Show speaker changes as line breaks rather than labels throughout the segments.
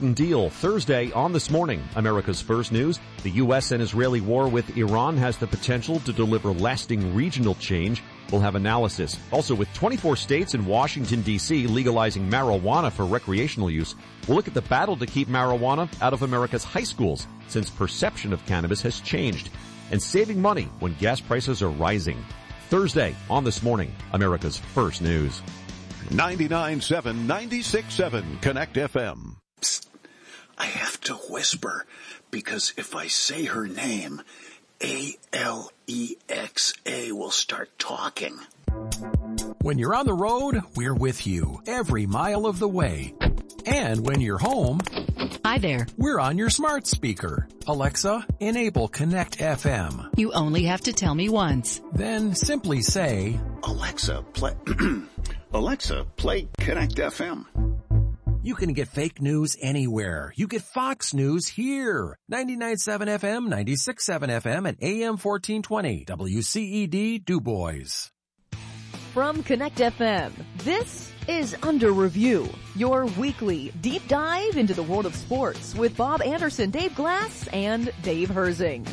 deal Thursday on This Morning. America's First News. The U.S. and Israeli war with Iran has the potential to deliver lasting regional change. We'll have analysis. Also, with 24 states and Washington, D.C. legalizing marijuana for recreational use, we'll look at the battle to keep marijuana out of America's high schools since perception of cannabis has changed. And saving money when gas prices are rising. Thursday on This Morning, America's First News.
99.7, 96.7 Connect FM.
Psst. I have to whisper because if I say her name, Alexa will start talking.
When you're on the road, we're with you every mile of the way. And when you're home,
hi there,
we're on your smart speaker. Alexa, enable Connect FM.
You only have to tell me once.
Then simply say,
Alexa, play Alexa, play Connect FM.
You can get fake news anywhere. You get Fox News here. 99.7 FM, 96.7 FM, and AM 1420. WCED Du Bois.
From Connect FM, this is Under Review, your weekly deep dive into the world of sports with Bob Anderson, Dave Glass, and Dave Herzing.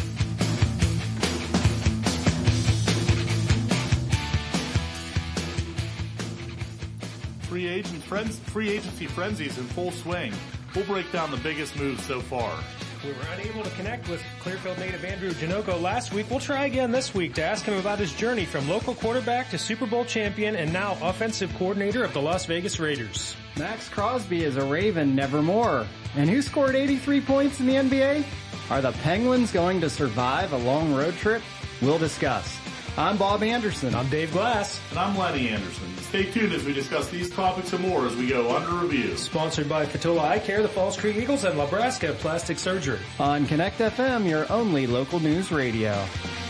Free agency frenzy is in full swing. We'll break down the biggest moves so far.
We were unable to connect with Clearfield native Andrew Janocko last week. We'll try again this week to ask him about his journey from local quarterback to Super Bowl champion and now offensive coordinator of the Las Vegas Raiders.
Max Crosby is a Raven nevermore. And who scored 83 points in the NBA? Are the Penguins going to survive a long road trip? We'll discuss. I'm Bob Anderson.
I'm Dave Glass.
And I'm Lenny Anderson. Stay tuned as we discuss these topics and more as we go Under Review.
Sponsored by Fatola Eye Care, the Falls Creek Eagles, and Nebraska Plastic Surgery.
On Connect FM, your only local news radio.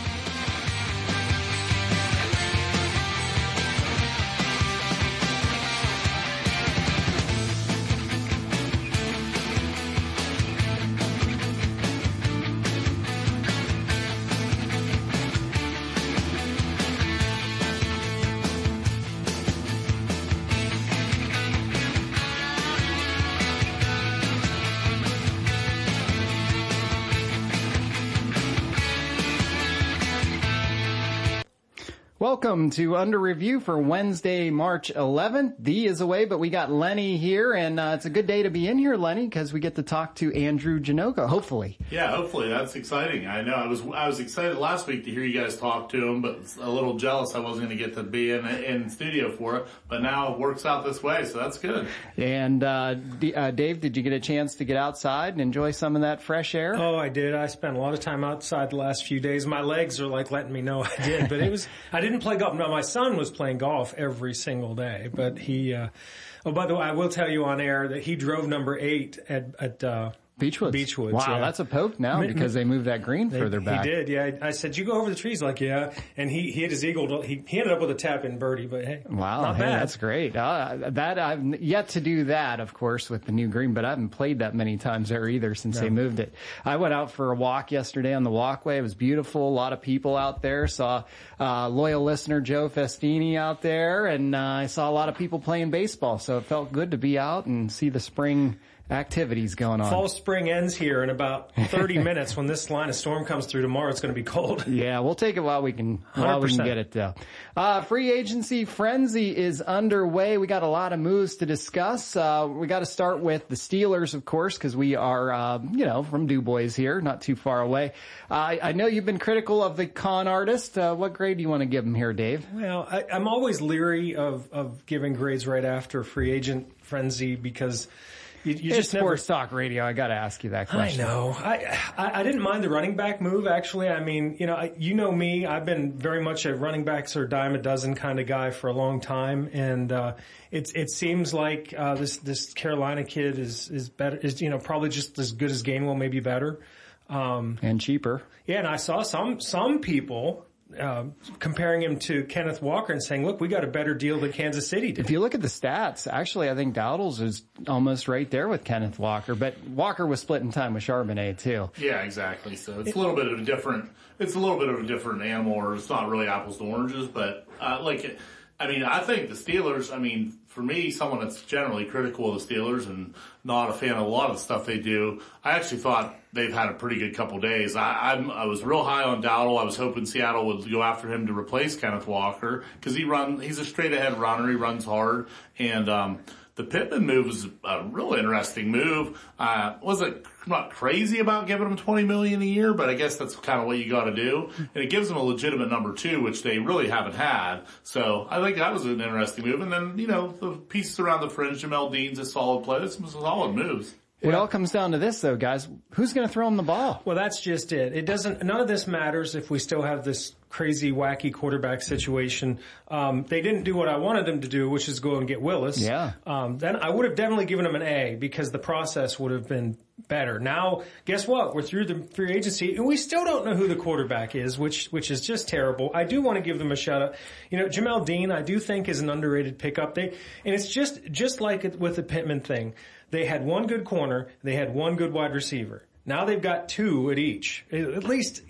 Welcome to Under Review for Wednesday, March 11th. Dee is away, but we got Lenny here, and it's a good day to be in here, Lenny, because we get to talk to Andrew Janocko, hopefully.
Yeah, hopefully. That's exciting. I know. I was excited last week to hear you guys talk to him, but a little jealous I wasn't going to get to be in studio for it. But now it works out this way, so that's good.
And Dave, did you get a chance to get outside and enjoy some of that fresh air?
Oh, I did. I spent a lot of time outside the last few days. My legs are like letting me know I did, but I didn't play golf. No, my son was playing golf every single day, but he, by the way, I will tell you on air that he drove number 8 at Beechwoods.
Wow,
yeah.
That's a poke now because they moved that green further back.
He did, yeah. I said, you go over the trees? Like, yeah. And he hit his eagle. He ended up with a tap-in birdie, but hey.
Wow,
not bad.
That's great. That I've yet to do that, of course, with the new green, but I haven't played that many times there either since they moved it. I went out for a walk yesterday on the walkway. It was beautiful. A lot of people out there. Saw loyal listener Joe Festini out there, and I saw a lot of people playing baseball, so it felt good to be out and see the spring activities going on.
Fall spring ends here in about 30 minutes. When this line of storm comes through tomorrow, it's going to be cold.
Yeah, we'll take it while we can get it though. Free agency frenzy is underway. We got a lot of moves to discuss. We got to start with the Steelers, of course, because we are, from Du Bois here, not too far away. I know you've been critical of the con artist. What grade do you want to give him here, Dave?
Well, I'm always leery of giving grades right after free agent frenzy because you just never...
Sports Talk Radio. I got to ask you that question.
I know. I didn't mind the running back move, actually. I mean, you know me. I've been very much a running backs or dime a dozen kind of guy for a long time, and it seems like this Carolina kid is better. Is probably just as good as Gainwell, maybe better,
and cheaper.
Yeah, and I saw some people comparing him to Kenneth Walker and saying, look, we got a better deal than Kansas City did.
If you look at the stats, actually, I think Dowdles is almost right there with Kenneth Walker, but Walker was splitting time with Charbonnet too.
Yeah, exactly. So it's a little bit of a different animal, or it's not really apples to oranges, but I mean, I think the Steelers, I mean, for me, someone that's generally critical of the Steelers and not a fan of a lot of the stuff they do, I actually thought they've had a pretty good couple days. I was real high on Dowdle. I was hoping Seattle would go after him to replace Kenneth Walker because he's a straight ahead runner. He runs hard. And, the Pittman move was a real interesting move. Wasn't not crazy about giving him $20 million a year, but I guess that's kind of what you got to do. And it gives them a legitimate number 2, which they really haven't had. So I think that was an interesting move. And then, the pieces around the fringe, Jamel Dean's a solid play. This was solid moves.
It all comes down to this, though, guys. Who's going to throw him the ball?
Well, that's just it. None of this matters if we still have this crazy, wacky quarterback situation. They didn't do what I wanted them to do, which is go and get Willis.
Yeah.
Then I would have definitely given them an A because the process would have been better. Now, guess what? We're through the free agency and we still don't know who the quarterback is, which is just terrible. I do want to give them a shout out. Jamel Dean, I do think is an underrated pickup. And it's just like it with the Pittman thing. They had one good corner. They had one good wide receiver. Now they've got 2 at each. At least,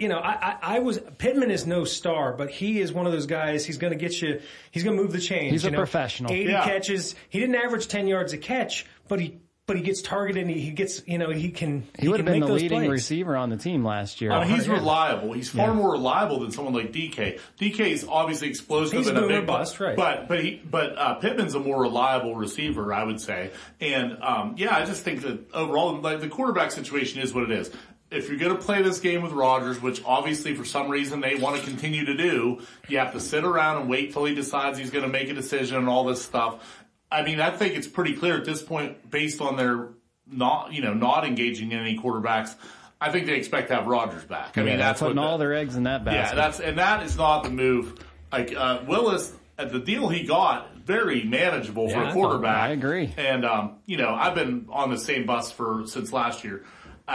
Pittman is no star, but he is one of those guys. He's going to get you, he's going to move the chains.
He's a professional.
80 catches. He didn't average 10 yards a catch, but he gets targeted and he gets, he can.
He would have been the leading
plays.
receiver on the team last year.
He's reliable. He's far more reliable than someone like DK. DK is obviously explosive
he's
and a big
bust, right?
But Pittman's a more reliable receiver, I would say. And I just think that overall, like, the quarterback situation is what it is. If you're going to play this game with Rodgers, which obviously for some reason they want to continue to do, you have to sit around and wait till he decides he's going to make a decision and all this stuff. I mean, I think it's pretty clear at this point, based on their not engaging in any quarterbacks, I think they expect to have Rodgers back. I mean, that's
putting all their eggs in that basket.
Yeah, that is not the move. Like, Willis, at the deal he got, very manageable for a quarterback.
I agree.
And, I've been on the same bus since last year.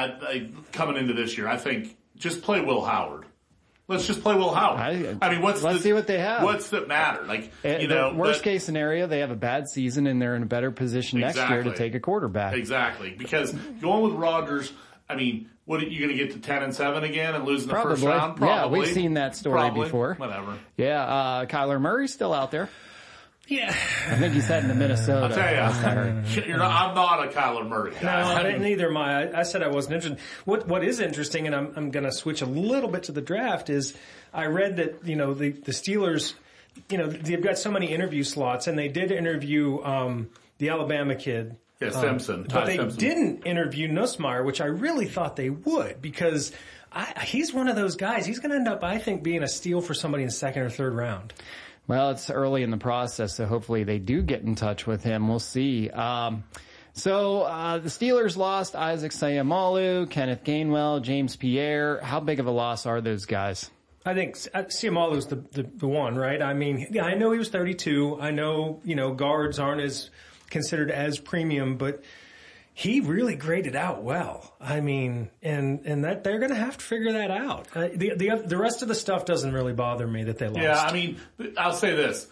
Coming into this year, I think just play Will Howard. Let's just play Will Howard.
Let's see what they have.
What's the matter?
Worst case scenario, they have a bad season and they're in a better position next year to take a quarterback.
Exactly. Because going with Rodgers, what are you going to get to 10-7 again and lose in the first round? Probably.
Yeah, we've seen that story before.
Whatever.
Yeah, Kyler Murray's still out there.
Yeah.
I think he's heading to Minnesota.
I'll tell you, I'm not a Kyler Murray guy.
No, neither am I. I said I wasn't interested. What is interesting, and I'm going to switch a little bit to the draft, is I read that, the Steelers, they've got so many interview slots, and they did interview the Alabama kid.
Yeah, Simpson.
But they didn't interview Nussmeier, which I really thought they would, because he's one of those guys. He's going to end up, I think, being a steal for somebody in the 2nd or 3rd round.
Well, it's early in the process, so hopefully they do get in touch with him. We'll see. The Steelers lost Isaac Seumalo, Kenneth Gainwell, James Pierre. How big of a loss are those guys?
I think Seumalo's the one, right? I mean, I know he was 32. I know, guards aren't as considered as premium, but he really graded out well. I mean, and that they're going to have to figure that out. The rest of the stuff doesn't really bother me that they lost.
Yeah, I mean, I'll say this.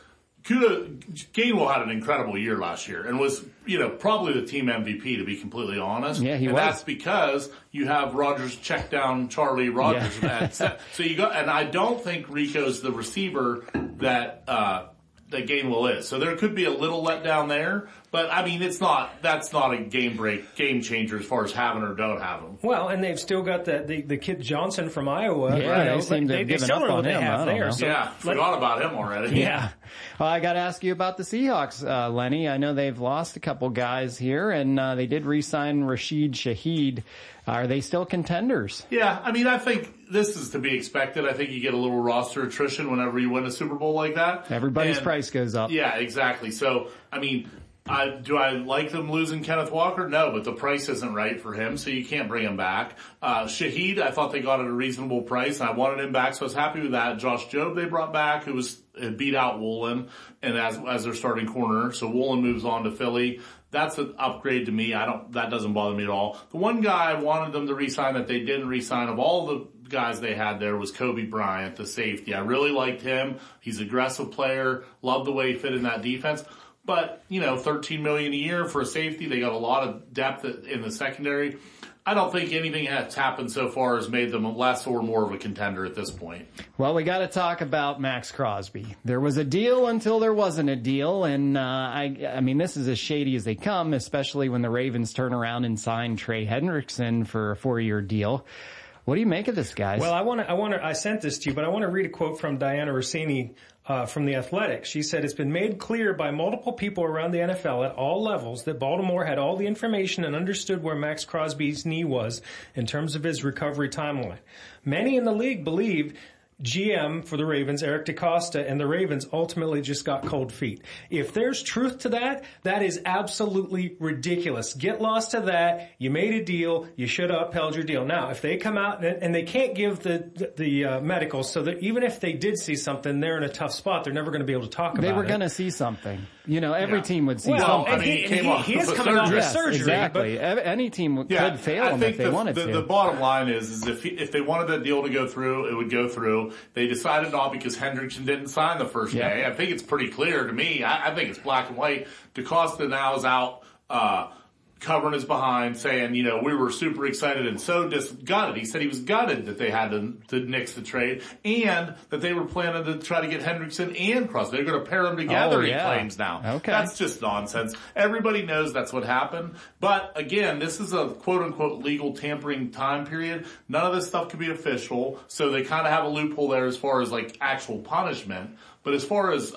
Gainwell had an incredible year last year and was, probably the team MVP, to be completely honest.
Yeah, he was.
And that's because you have Rodgers check down Charlie Rodgers.
Yeah.
And I don't think Rico's the receiver that Gainwell is. So there could be a little letdown there, but that's not a game changer as far as having or don't have him.
Well, and they've still got the kid Johnson from Iowa.
Yeah, they seem to have given up on him.
There. So
forgot about him already.
Yeah. Well, I got to ask you about the Seahawks, Lenny. I know they've lost a couple guys here, and they did re-sign Rashid Shaheed. Are they still contenders?
Yeah, I think this is to be expected. I think you get a little roster attrition whenever you win a Super Bowl like that.
Everybody's price goes up.
Yeah, exactly. So, do I like them losing Kenneth Walker? No, but the price isn't right for him, so you can't bring him back. Shaheed, I thought they got at a reasonable price, and I wanted him back, so I was happy with that. Josh Jobe they brought back, who beat out Woolen, and as their starting corner, so Woolen moves on to Philly. That's an upgrade to me. That doesn't bother me at all. The one guy I wanted them to re-sign that they didn't re-sign of all the guys they had there was Kobe Bryant, the safety. I really liked him. He's an aggressive player. Loved the way he fit in that defense. But, $13 million a year for a safety. They got a lot of depth in the secondary. I don't think anything that's happened so far has made them less or more of a contender at this point.
Well, we got to talk about Max Crosby. There was a deal until there wasn't a deal, and I mean, this is as shady as they come, especially when the Ravens turn around and sign Trey Hendrickson for a 4-year deal. What do you make of this, guys?
Well, I sent this to you, but I want to read a quote from Diana Rossini from The Athletic. She said, "It's been made clear by multiple people around the NFL at all levels that Baltimore had all the information and understood where Max Crosby's knee was in terms of his recovery timeline. Many in the league believe GM for the Ravens, Eric DeCosta, and the Ravens ultimately just got cold feet. If there's truth to that, that is absolutely ridiculous. Get lost to that. You made a deal. You should have upheld your deal. Now, if they come out and they can't give the medicals, so that even if they did see something, they're in a tough spot. They're never going to be able to talk about it.
They were going to see something. Every team would see
something.
And
he is coming off of surgery.
Exactly. Any team could fail him if they wanted to.
The bottom line is if they wanted that deal to go through, it would go through. They decided not because Hendrickson didn't sign the first day. I think it's pretty clear to me. I think it's black and white. DeCosta now is out covering his behind, saying, we were super excited and so gutted. He said he was gutted that they had to nix the trade and that they were planning to try to get Hendrickson and Crosby. They're going to pair them together, he claims now.
Okay.
That's just nonsense. Everybody knows that's what happened. But again, this is a quote-unquote legal tampering time period. None of this stuff can be official, so they kind of have a loophole there as far as like actual punishment. But as far as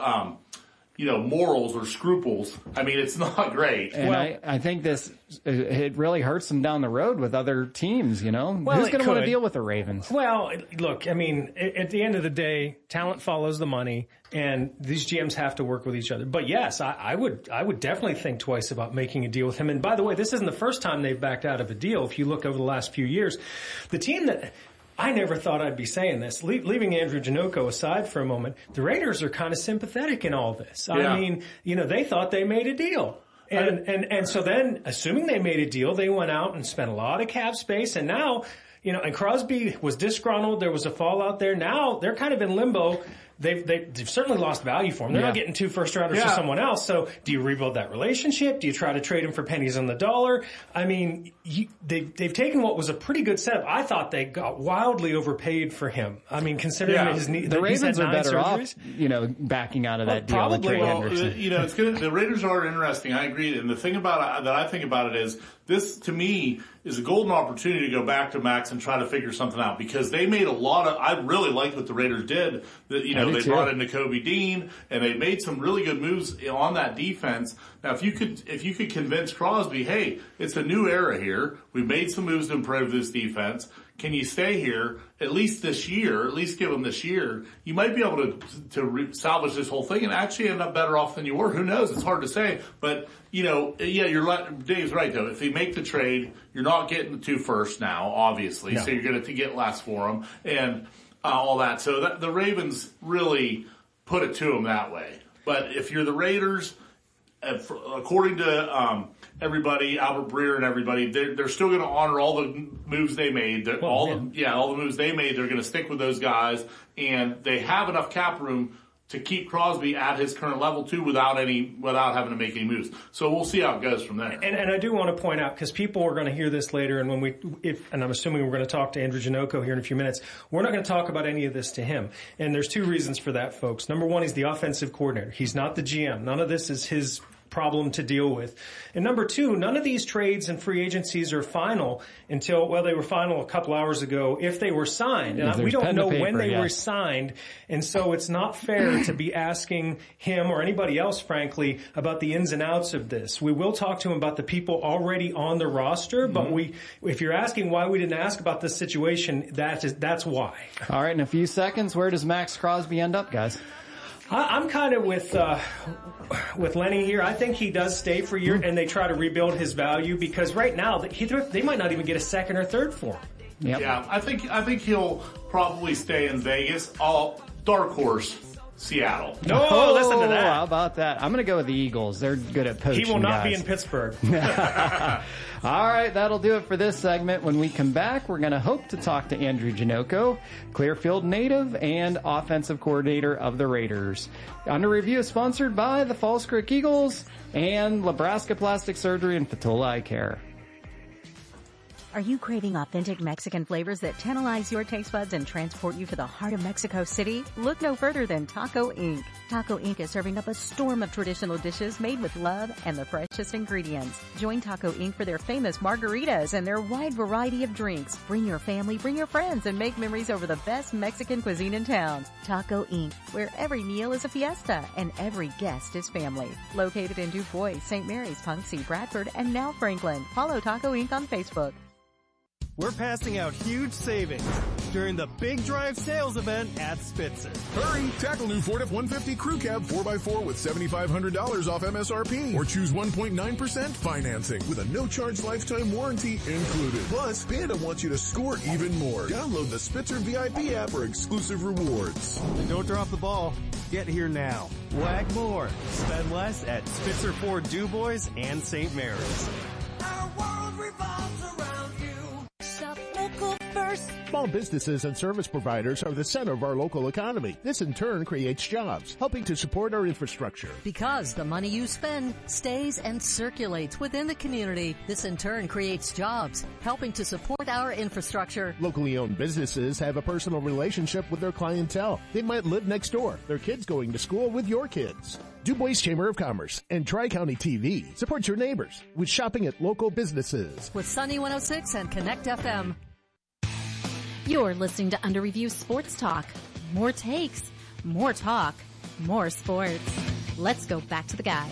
morals or scruples, I mean, it's not great.
And I think it really hurts them down the road with other teams,
Well,
who's going to want to deal with the Ravens?
Well, look, I mean, at the end of the day, talent follows the money, and these GMs have to work with each other. But yes, I would definitely think twice about making a deal with him. And by the way, this isn't the first time they've backed out of a deal. If you look over the last few years, the team that I never thought I'd be saying this. Leaving Andrew Janocko aside for a moment, the Raiders are kind of sympathetic in all this. Yeah. I mean, they thought they made a deal. And so then, assuming they made a deal, they went out and spent a lot of cap space, and now, and Crosby was disgruntled. There was a fallout there. Now they're kind of in limbo. They've certainly lost value for him. They're not getting 2 first-rounders for someone else. So do you rebuild that relationship? Do you try to trade him for pennies on the dollar? I mean, they've taken what was a pretty good setup. I thought they got wildly overpaid for him. I mean, considering his knee,
the Ravens are better
surgeries.
Off, backing out of that deal.
Probably.
It's good. The Raiders are interesting. I agree. And the thing that I think about it is this, to me, is a golden opportunity to go back to Max and try to figure something out, because they made a lot of. I really liked what the Raiders did. They brought in Nakobe Dean, and they made some really good moves on that defense. Now, if you could convince Crosby, hey, it's a new era here. We've made some moves to improve this defense. Can you stay here at least this year? At least give them this year. You might be able to salvage this whole thing and actually end up better off than you were. Who knows? It's hard to say. But Dave's right though. If they make the trade, you're not getting the 2 firsts now, obviously. No. So you're going to get less for them and all that. So the Ravens really put it to them that way. But if you're the Raiders, according to everybody, Albert Breer and everybody, they're still going to honor all the moves they made. All the moves they made, they're going to stick with those guys, and they have enough cap room to keep Crosby at his current level too, without having to make any moves. So we'll see how it goes from there.
And I do want to point out, because people are going to hear this later, and and I'm assuming we're going to talk to Andrew Janocko here in a few minutes, we're not going to talk about any of this to him. And there's 2 reasons for that, folks. Number 1, he's the offensive coordinator. He's not the GM. None of this is his problem to deal with. And number 2, none of these trades and free agencies are final until, they were final a couple hours ago if they were signed. And we don't know when they were signed. And so it's not fair to be asking him or anybody else, frankly, about the ins and outs of this. We will talk to him about the people already on the roster, but if you're asking why we didn't ask about this situation, that's why.
All right, in a few seconds, where does Max Crosby end up, guys?
I'm kind of with Lenny here. I think he does stay for a year, and they try to rebuild his value, because right now they might not even get a 2nd or 3rd for him.
Yep.
Yeah, I think he'll probably stay in Vegas. Dark horse, Seattle.
No, listen to that.
How about that? I'm going to go with the Eagles. They're good at poaching.
He will not
guys.
be in Pittsburgh.
All right, that'll do it for this segment. When we come back, we're going to hope to talk to Andrew Janocko, Clearfield native and offensive coordinator of the Raiders. Under Review is sponsored by the Falls Creek Eagles and Nebraska Plastic Surgery and Fatola Eye Care.
Are you craving authentic Mexican flavors that tantalize your taste buds and transport you to the heart of Mexico City? Look no further than Taco Inc. Taco Inc. is serving up a storm of traditional dishes made with love and the freshest ingredients. Join Taco Inc. for their famous margaritas and their wide variety of drinks. Bring your family, bring your friends, and make memories over the best Mexican cuisine in town. Taco Inc., where every meal is a fiesta and every guest is family. Located in Du Bois, St. Mary's, Punxsutawney, Bradford, and now Franklin. Follow Taco Inc. on Facebook.
We're passing out huge savings during the Big Drive sales event at Spitzer.
Hurry! Tackle new Ford F-150 Crew Cab 4x4 with $7,500 off MSRP. Or choose 1.9% financing with a no-charge lifetime warranty included. Plus, Panda wants you to score even more. Download the Spitzer VIP app for exclusive rewards.
And don't drop the ball. Get here now. Wag more. Spend less at Spitzer Ford Du Bois and St. Mary's.
Our world revolves around you. Shop local first.
Small businesses and service providers are the center of our local economy. This in turn creates jobs, helping to support our infrastructure.
Because the money you spend stays and circulates within the community, this in turn creates jobs, helping to support our infrastructure.
Locally owned businesses have a personal relationship with their clientele. They might live next door, their kids going to school with your kids. Du Bois Chamber of Commerce and Tri-County TV supports your neighbors with shopping at local businesses.
With Sunny 106 and Connect FM.
You're listening to Under Review Sports Talk. More takes, more talk, more sports. Let's go back to the guys.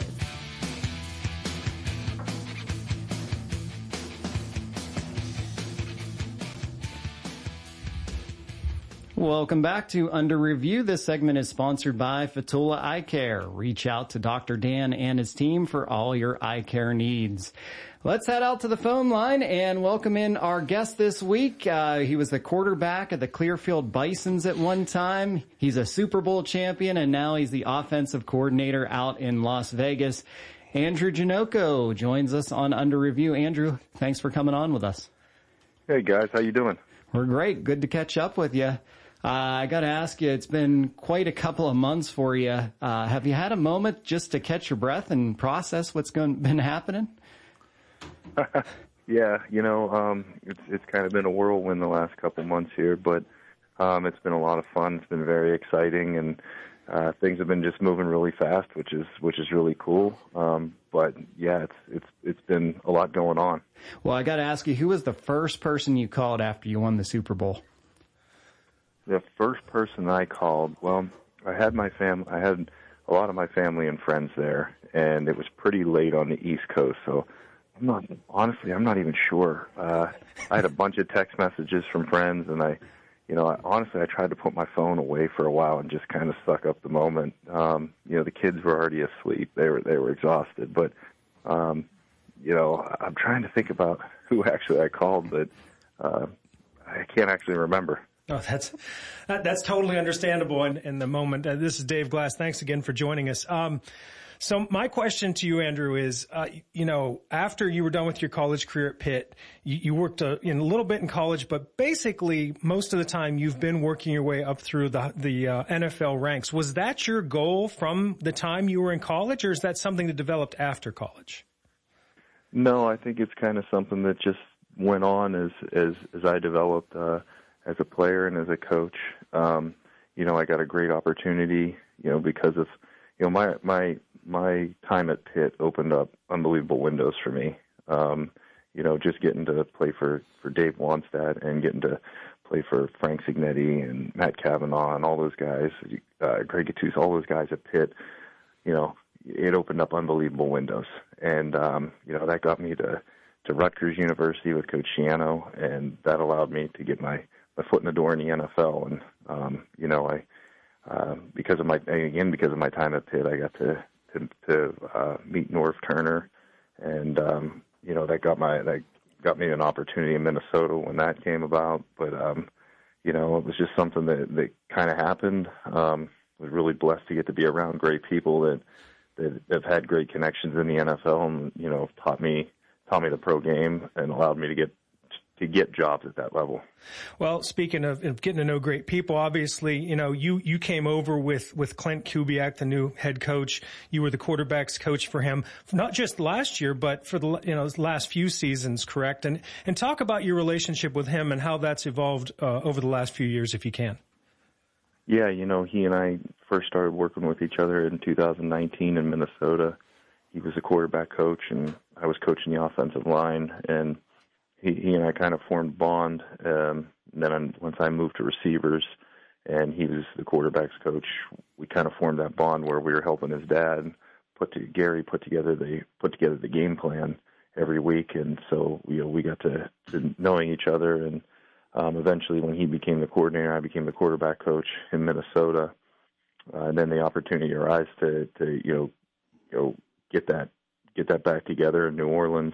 Welcome back to Under Review. This segment is sponsored by Fatola Eye Care. Reach out to Dr. Dan and his team for all your eye care needs. Let's head out to the phone line and welcome in our guest this week. He was the quarterback of the Clearfield Bisons at one time. He's a Super Bowl champion, and now he's the offensive coordinator out in Las Vegas. Andrew Janocko joins us on Under Review. Andrew, thanks for coming on with us.
Hey, guys. How you doing?
We're great. Good to catch up with you. I got to ask you, it's been quite a couple of months for you. Have you had a moment just to catch your breath and process what's been happening?
Yeah, it's kind of been a whirlwind the last couple months here, but it's been a lot of fun. It's been very exciting, and things have been just moving really fast, which is really cool. But yeah, it's been a lot going on.
Well, I got to ask you, who was the first person you called after you won the Super Bowl?
The first person I called, well, I had a lot of my family and friends there, and it was pretty late on the East Coast, so I'm not even sure. I had a bunch of text messages from friends, and I tried to put my phone away for a while and just kind of suck up the moment. The kids were already asleep; they were exhausted. But I'm trying to think about who actually I called, but I can't actually remember.
Oh, that's totally understandable in the moment. This is Dave Glass. Thanks again for joining us. So my question to you, Andrew, is, after you were done with your college career at Pitt, you worked a little bit in college, but basically most of the time you've been working your way up through the NFL ranks. Was that your goal from the time you were in college, or is that something that developed after college?
No, I think it's kind of something that just went on as I developed as a player and as a coach. I got a great opportunity, because of my time at Pitt opened up unbelievable windows for me. Just getting to play for Dave Wannstedt and getting to play for Frank Signetti and Matt Cavanaugh and all those guys, Greg Gattuso, all those guys at Pitt, it opened up unbelievable windows. And, that got me to Rutgers University with Coach Schiano, and that allowed me to get my foot in the door in the NFL. And, because of my time at Pitt, I got to meet Norv Turner, and that got me an opportunity in Minnesota when that came about. But it was just something that kind of happened. Was really blessed to get to be around great people that have had great connections in the NFL, and taught me taught me the pro game and allowed me to get jobs at that level.
Well, speaking of getting to know great people, obviously, you came over with Clint Kubiak, the new head coach. You were the quarterback's coach for him, not just last year, but for the last few seasons, correct? And talk about your relationship with him and how that's evolved over the last few years, if you can.
Yeah, he and I first started working with each other in 2019 in Minnesota. He was a quarterback coach, and I was coaching the offensive line, and he and I kind of formed a bond. And then once I moved to receivers and he was the quarterback's coach, we kind of formed that bond where we were helping his dad Gary put together the game plan every week. And so, we got to knowing each other. And eventually when he became the coordinator, I became the quarterback coach in Minnesota. And then the opportunity arose to get that back together in New Orleans.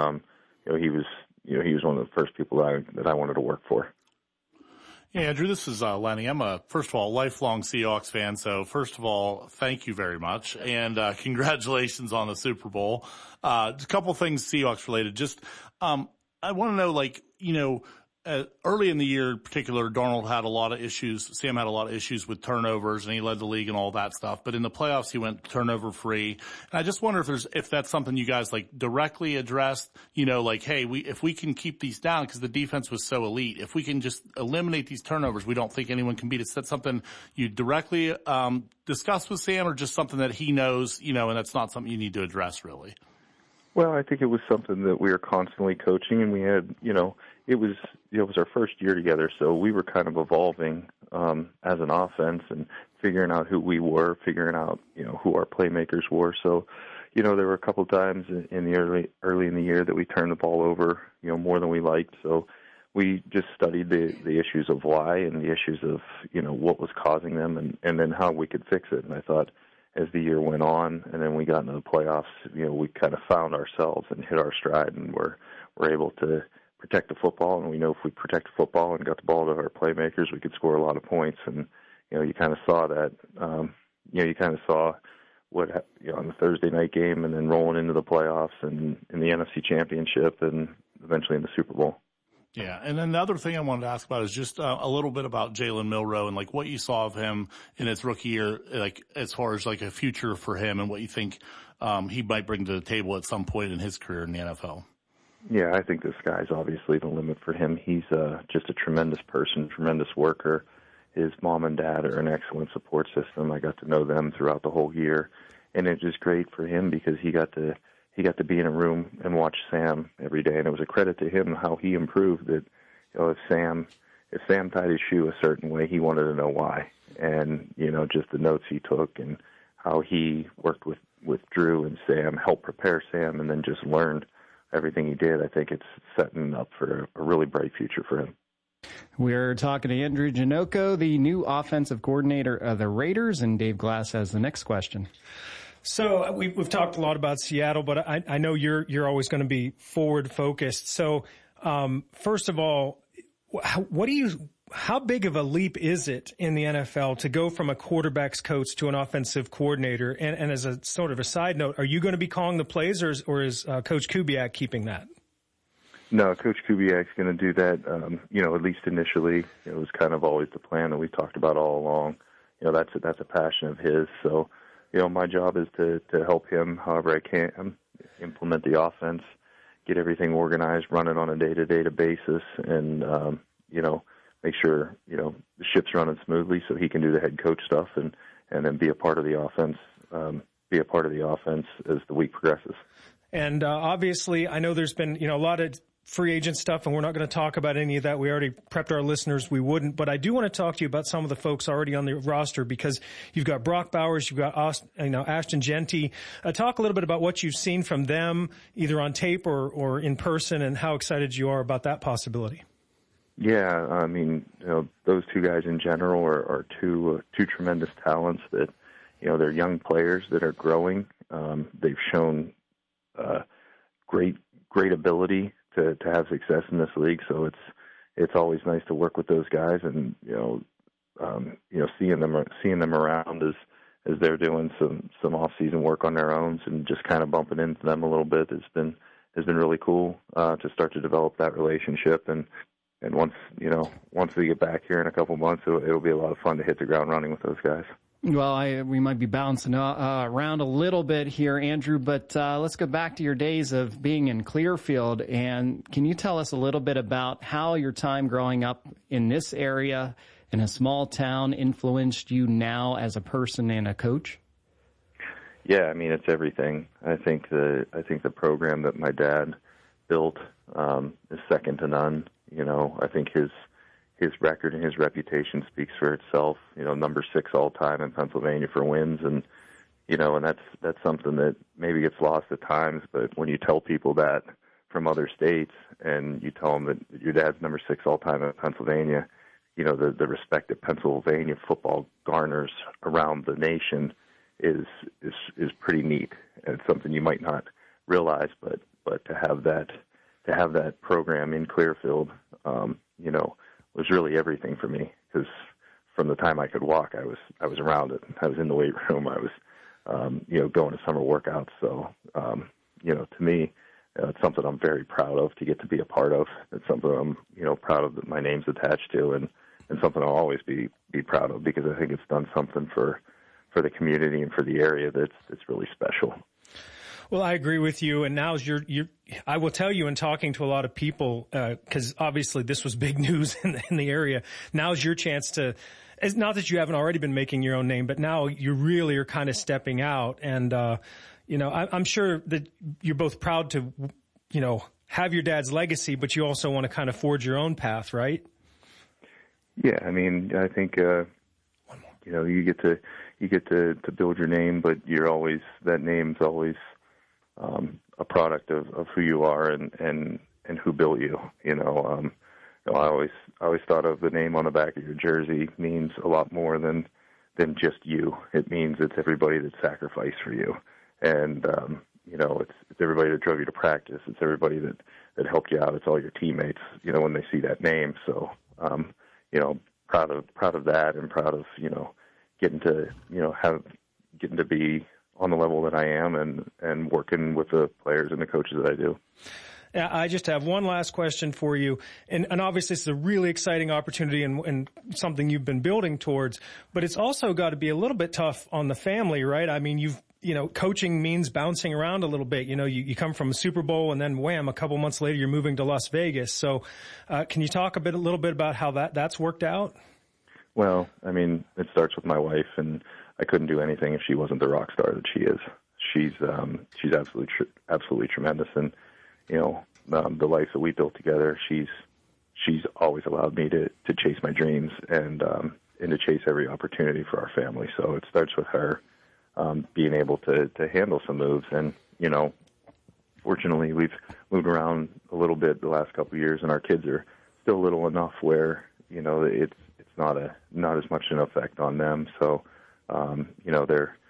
He was one of the first people that I wanted to work for.
Yeah, Andrew, this is Lenny. I'm first of all, lifelong Seahawks fan. So first of all, thank you very much. And congratulations on the Super Bowl. A couple things Seahawks related. Just I want to know, early in the year in particular, Darnold had a lot of issues. Sam had a lot of issues with turnovers, and he led the league and all that stuff. But in the playoffs, he went turnover free. And I just wonder if that's something you guys directly addressed. Hey, if we can keep these down because the defense was so elite, if we can just eliminate these turnovers, we don't think anyone can beat us. That's something you directly discuss with Sam, or just something that he knows, and that's not something you need to address really.
Well, I think it was something that we were constantly coaching, and we had, it was our first year together, so we were kind of evolving as an offense and figuring out who we were, figuring out, who our playmakers were. So, there were a couple of times in the early in the year that we turned the ball over, more than we liked. So we just studied the issues of why and the issues of, what was causing them and then how we could fix it. And I thought, as the year went on and then we got into the playoffs, we kind of found ourselves and hit our stride, and we're able to protect the football. And we know if we protect the football and got the ball to our playmakers, we could score a lot of points. And, you kind of saw that, you kind of saw what, on the Thursday night game and then rolling into the playoffs and in the NFC Championship and eventually in the Super Bowl.
Yeah, and then the other thing I wanted to ask about is just a little bit about Jalen Milroe and what you saw of him in his rookie year, as far as a future for him and what you think he might bring to the table at some point in his career in the NFL.
Yeah, I think the sky's obviously the limit for him. He's just a tremendous person, tremendous worker. His mom and dad are an excellent support system. I got to know them throughout the whole year, and it was great for him because he got to be in a room and watch Sam every day, and it was a credit to him how he improved. That if Sam tied his shoe a certain way, he wanted to know why, and just the notes he took and how he worked with Drew and Sam, helped prepare Sam, and then just learned everything he did. I think it's setting up for a really bright future for him.
We're talking to Andrew Janocko, the new offensive coordinator of the Raiders, and Dave Glass has the next question.
So we've talked a lot about Seattle, but I know you're always going to be forward focused. So first of all, how big of a leap is it in the NFL to go from a quarterback's coach to an offensive coordinator? And as a sort of a side note, are you going to be calling the plays, or is Coach Kubiak keeping that?
No, Coach Kubiak's going to do that. At least initially, it was kind of always the plan that we talked about all along. That's a passion of his. So, my job is to help him however I can, implement the offense, get everything organized, run it on a day-to-day basis, and make sure the ship's running smoothly so he can do the head coach stuff and then be a part of the offense. Be a part of the offense as the week progresses.
And obviously, I know there's been a lot of free agent stuff, and we're not going to talk about any of that. We already prepped our listeners. We wouldn't. But I do want to talk to you about some of the folks already on the roster, because you've got Brock Bowers, you've got Ashton Jeanty. Talk a little bit about what you've seen from them, either on tape or in person, and how excited you are about that possibility.
Yeah, I mean, those two guys in general are two tremendous talents that, they're young players that are growing. They've shown great ability to have success in this league. So it's always nice to work with those guys, and seeing them around as they're doing some off-season work on their own and just kind of bumping into them a little bit has has been really cool to start to develop that relationship. And once we get back here in a couple months, it'll be a lot of fun to hit the ground running with those guys.
Well, we might be bouncing around a little bit here, Andrew, but let's go back to your days of being in Clearfield. And can you tell us a little bit about how your time growing up in this area in a small town influenced you now as a person and a coach?
Yeah, I mean, it's everything. I think the program that my dad built is second to none. You know, I think his record and his reputation speaks for itself. You know, number 6 all time in Pennsylvania for wins, and you know, and that's something that maybe gets lost at times. But when you tell people that from other states, and you tell them that your dad's number 6 all time in Pennsylvania, you know, the respect that Pennsylvania football garners around the nation is pretty neat. And it's something you might not realize, but to have that program in Clearfield, you know, was really everything for me, because from the time I could walk, I was around it. I was in the weight room. I was, you know, going to summer workouts. So, you know, to me, it's something I'm very proud of to get to be a part of. It's something I'm, you know, proud of that my name's attached to, and something I'll always be proud of, because I think it's done something for the community and for the area that's really special.
Well, I agree with you. And now's I will tell you, in talking to a lot of people, because obviously this was big news in the area, now's your chance to, it's not that you haven't already been making your own name, but now you really are kind of stepping out. And, you know, I'm sure that you're both proud to, you know, have your dad's legacy, but you also want to kind of forge your own path, right?
Yeah, I mean, I think, you know, you get to build your name, but that name's always a product of who you are and who built you. You know, I always thought of the name on the back of your jersey means a lot more than just you. It means it's everybody that sacrificed for you, and you know, it's everybody that drove you to practice. It's everybody that helped you out. It's all your teammates. You know, when they see that name. So, you know, proud of that, and proud of, you know, getting to be on the level that I am, and working with the players and the coaches that I do.
Yeah, I just have one last question for you. And obviously it's a really exciting opportunity and something you've been building towards, but it's also got to be a little bit tough on the family, right? I mean, you know, coaching means bouncing around a little bit. You know, you come from a Super Bowl, and then wham, a couple months later you're moving to Las Vegas. So, can you talk a little bit about how that's worked out?
Well, I mean, it starts with my wife, and I couldn't do anything if she wasn't the rock star that she is. She's absolutely tremendous, and you know, the life that we built together. She's always allowed me to chase my dreams and to chase every opportunity for our family. So it starts with her being able to handle some moves, and you know, fortunately we've moved around a little bit the last couple of years, and our kids are still little enough where, you know, it's not as much an effect on them. So, you know,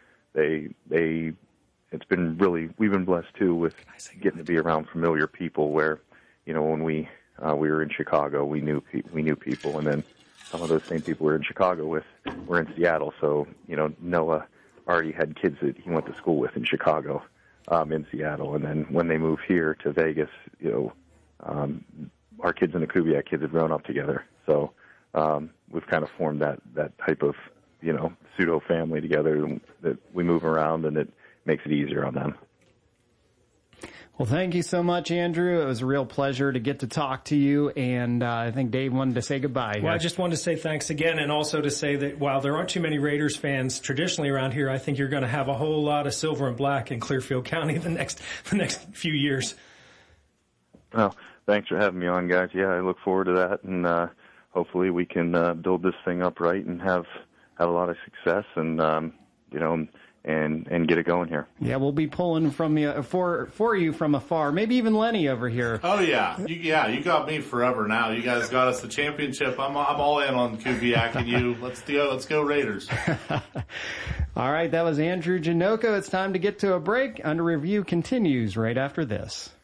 it's been really, we've been blessed too with getting to be around familiar people where, you know, when we were in Chicago, we knew people, and then some of those same people we're in Chicago with were in Seattle. So, you know, Noah already had kids that he went to school with in Chicago, in Seattle. And then when they moved here to Vegas, you know, our kids and the Kubiak kids have grown up together. So, we've kind of formed that type of, you know, pseudo family together that we move around, and it makes it easier on them.
Well, thank you so much, Andrew. It was a real pleasure to get to talk to you, and I think Dave wanted to say goodbye.
Well, I just wanted to say thanks again, and also to say that while there aren't too many Raiders fans traditionally around here, I think you're going to have a whole lot of silver and black in Clearfield County the next few years.
Well, thanks for having me on, guys. Yeah, I look forward to that, and hopefully we can build this thing up right and have a lot of success, and you know, and get it going here.
Yeah, we'll be pulling from you for you from afar. Maybe even Lenny over here.
Oh yeah, you got me forever now. You guys got us the championship. I'm all in on Kubiak and you. Let's go Raiders.
All right, that was Andrew Janocko. It's time to get to a break. Under Review continues right after this.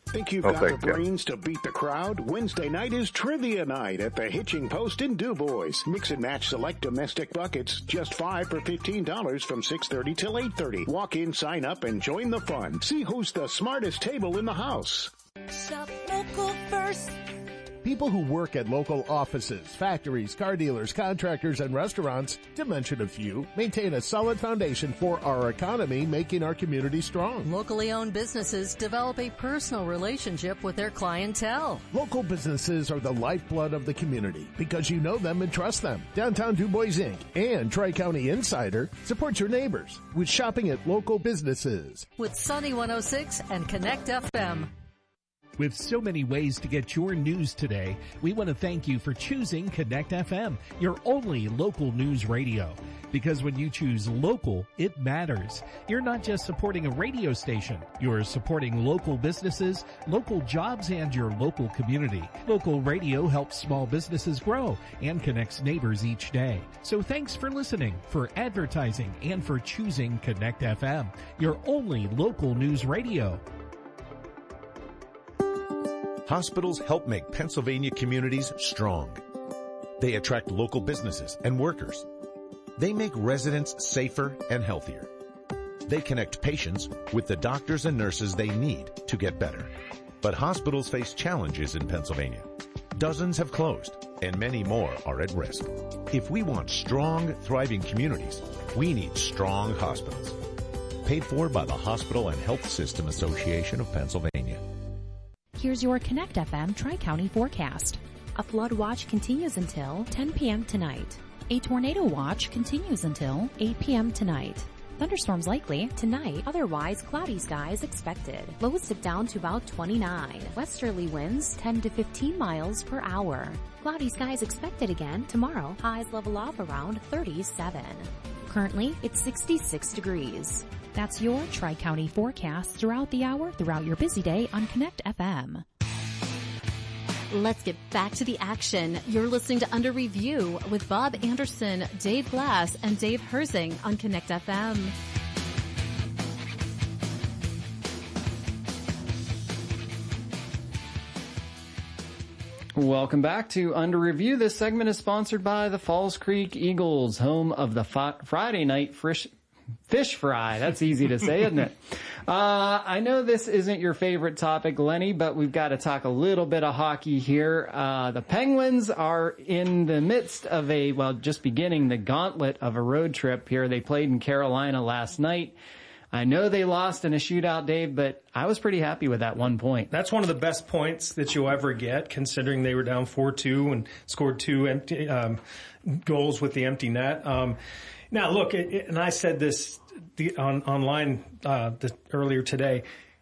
Think you've got the brains to beat the crowd? Wednesday night is trivia night at the Hitching Post in DuBois. Mix and match select domestic buckets, just $5 for $15 from 6:30 till 8:30. Walk in, sign up, and join the fun. See who's the smartest table in the house.
Shop local first.
People who work at local offices, factories, car dealers, contractors, and restaurants, to mention a few, maintain a solid foundation for our economy, making our community strong.
Locally owned businesses develop a personal relationship with their clientele.
Local businesses are the lifeblood of the community because you know them and trust them. Downtown DuBois Inc. and Tri-County Insider support your neighbors with shopping at local businesses.
With Sunny 106 and Connect FM.
With so many ways to get your news today, we want to thank you for choosing Connect FM, your only local news radio. Because when you choose local, it matters. You're not just supporting a radio station. You're supporting local businesses, local jobs, and your local community. Local radio helps small businesses grow and connects neighbors each day. So thanks for listening, for advertising, and for choosing Connect FM, your only local news radio.
Hospitals help make Pennsylvania communities strong. They attract local businesses and workers. They make residents safer and healthier. They connect patients with the doctors and nurses they need to get better. But hospitals face challenges in Pennsylvania. Dozens have closed, and many more are at risk. If we want strong, thriving communities, we need strong hospitals. Paid for by the Hospital and Health System Association of Pennsylvania.
Here's your Connect FM Tri-County forecast. A flood watch continues until 10 p.m. tonight. A tornado watch continues until 8 p.m. tonight. Thunderstorms likely tonight. Otherwise, cloudy skies expected. Lows dip down to about 29. Westerly winds 10 to 15 miles per hour. Cloudy skies expected again tomorrow. Highs level off around 37. Currently, it's 66 degrees. That's your Tri-County forecast throughout the hour, throughout your busy day on Connect FM.
Let's get back to the action. You're listening to Under Review with Bob Anderson, Dave Glass, and Dave Herzing on Connect FM.
Welcome back to Under Review. This segment is sponsored by the Falls Creek Eagles, home of the Friday night fish fry. That's easy to say, isn't it? I know this isn't your favorite topic, Lenny, but we've got to talk a little bit of hockey here. The Penguins are in the midst of just beginning the gauntlet of a road trip here. They played in Carolina last night. I know they lost in a shootout, Dave, but I was pretty happy with that 1 point.
That's one of the best points that you'll ever get, considering they were down 4-2 and scored 2 empty goals with the empty net. Now, look, and I said this online earlier today.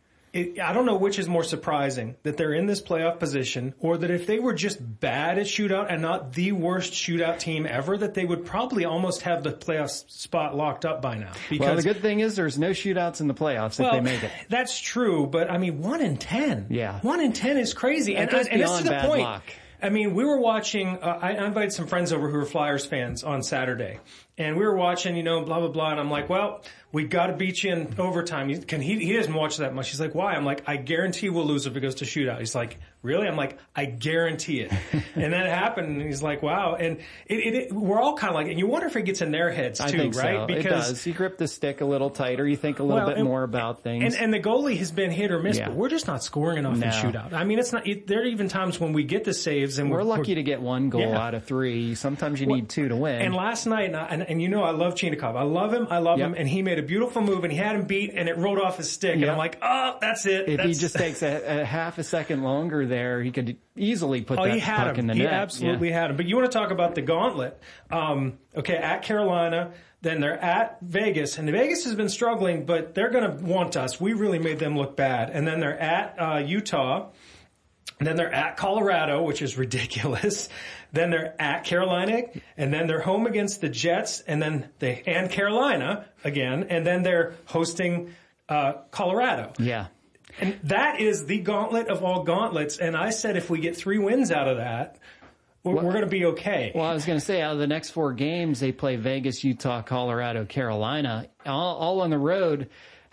I don't know which is more surprising, that they're in this playoff position, or that if they were just bad at shootout and not the worst shootout team ever, that they would probably almost have the playoff spot locked up by now.
Well, the good thing is there's no shootouts in the playoffs if they make it.
That's true, but I mean, 1 in 10.
Yeah.
1 in 10 is crazy.
And this is the point. Luck.
I mean, we were watching, I invited some friends over who were Flyers fans on Saturday. And we were watching, blah, blah, blah. And I'm like, well, we got to beat you in overtime. He doesn't watch that much. He's like, why? I'm like, I guarantee we'll lose if it goes to shootout. He's like, really? I'm like, I guarantee it. And then it happened. And he's like, wow. And we're all kind of like, and you wonder if it gets in their heads too,
I think
right?
So.
Because
it does. You grip the stick a little tighter. You think a little bit more about things.
And the goalie has been hit or miss, but we're just not scoring enough in shootout. I mean, there are even times when we get the saves and
we're lucky to get 1 goal out of 3. Sometimes you need 2 to win.
And last night, and I love Chinikov. I love him. And he made a beautiful move and he had him beat and it rolled off his stick. And I'm like, oh, that's it.
If he just takes a half a second longer there, he could easily put that puck in the net.
He absolutely had him. But you want to talk about the gauntlet. At Carolina, then they're at Vegas. And Vegas has been struggling, but they're going to want us. We really made them look bad. And then they're at Utah. And then they're at Colorado, which is ridiculous. Then they're at Carolina, and then they're home against the Jets, and Carolina again, and then they're hosting Colorado.
Yeah.
And that is the gauntlet of all gauntlets. And I said if we get 3 wins out of that, we're going to be okay.
Well, I was going to say, out of the next 4 games, they play Vegas, Utah, Colorado, Carolina, all on the road.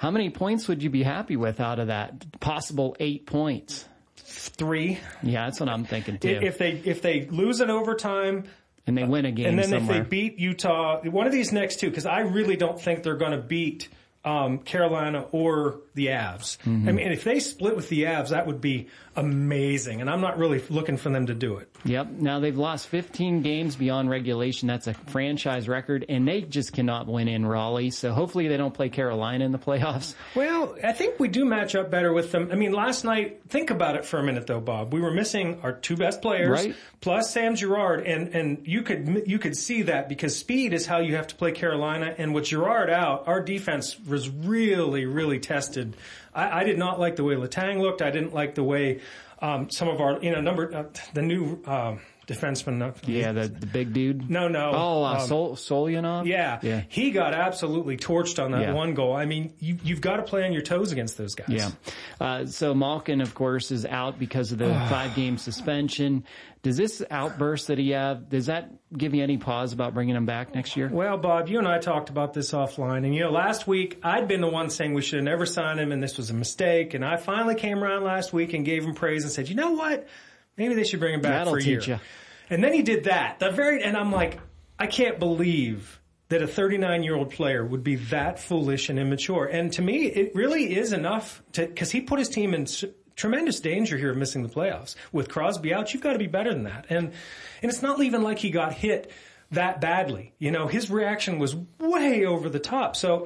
How many points would you be happy with out of that possible 8 points?
3.
Yeah, that's what I'm thinking too.
If they lose in overtime
and they win a game,
and then
somewhere.
if they beat Utah, one of these next two, because I really don't think they're going to beat Carolina or the Avs.
Mm-hmm.
I mean, if they split with the Avs, that would be amazing, and I'm not really looking for them to do it.
Yep. Now they've lost 15 games beyond regulation. That's a franchise record, and they just cannot win in Raleigh. So hopefully they don't play Carolina in the playoffs.
Well, I think we do match up better with them. I mean, last night, think about it for a minute though, Bob. We were missing our 2 best players,
right,
plus Sam Girard, and you could see that because speed is how you have to play Carolina, and with Girard out, our defense was really, really tested. I did not like the way Letang looked. I didn't like the way some of our, the new defenseman.
Yeah, the big dude.
No.
Solyanov?
Yeah. He got absolutely torched on that one goal. I mean, you've got to play on your toes against those guys.
Yeah. So Malkin, of course, is out because of the 5-game suspension. Does this outburst that he had, does that give you any pause about bringing him back next year?
Well, Bob, you and I talked about this offline. And, last week I'd been the one saying we should have never signed him and this was a mistake. And I finally came around last week and gave him praise and said, you know what? Maybe they should bring him back for a year.
Teach you.
And then he did that. And I'm like, I can't believe that a 39-year-old player would be that foolish and immature. And to me, it really is enough because he put his team in tremendous danger here of missing the playoffs. With Crosby out, you've got to be better than that. And it's not even like he got hit that badly. His reaction was way over the top. So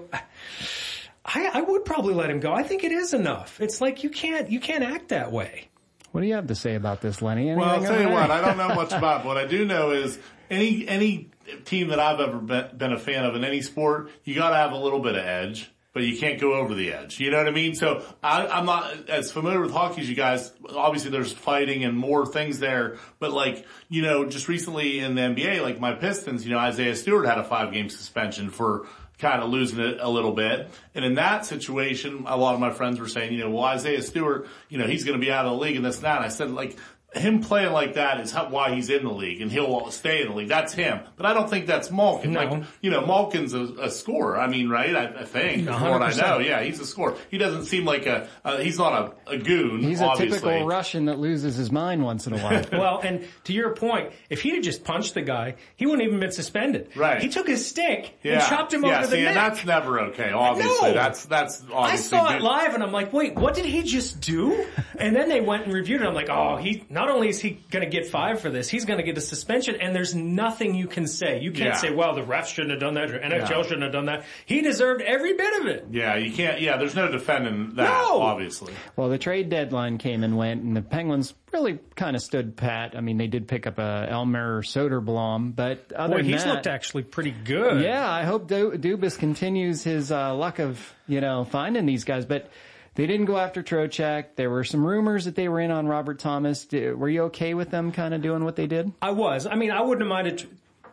I would probably let him go. I think it is enough. It's like you can't act that way.
What do you have to say about this, Lenny?
Well, I'll tell you what, I don't know much about it. What I do know is any team that I've ever been a fan of in any sport, you got to have a little bit of edge, but you can't go over the edge. You know what I mean? So I'm not as familiar with hockey as you guys. Obviously there's fighting and more things there, but just recently in the NBA, my Pistons, Isaiah Stewart had a 5-game suspension for kind of losing it a little bit. And in that situation, a lot of my friends were saying, Isaiah Stewart, he's going to be out of the league and this and that. And I said, him playing like that is why he's in the league and he'll stay in the league. That's him. But I don't think that's Malkin.
No.
Malkin's a scorer. I mean, right? I think. From what I know. Yeah, he's a scorer. He doesn't seem like he's not a goon,
He's
obviously.
a typical Russian that loses his mind once in a while.
Well, and to your point, if he'd have just punched the guy, he wouldn't even been suspended.
Right.
He took his stick and chopped him over the neck.
And that's never okay, obviously.
No.
That's obviously.
I saw it live and I'm like, wait, what did he just do? And then they went and reviewed it. I'm like, not only is he going to get 5 for this, he's going to get a suspension, and there's nothing you can say. You can't say, well, the refs shouldn't have done that, or NHL shouldn't have done that. He deserved every bit of it.
Yeah, you can't, there's no defending that, obviously.
Well, the trade deadline came and went, and the Penguins really kind of stood pat. I mean, they did pick up Elmer Soderblom, but other than
he's
that,
looked actually pretty good.
Yeah, I hope Dubas continues his luck of, finding these guys, but they didn't go after Trocheck. There were some rumors that they were in on Robert Thomas. Were you okay with them kind of doing what they did?
I was. I mean, I wouldn't have minded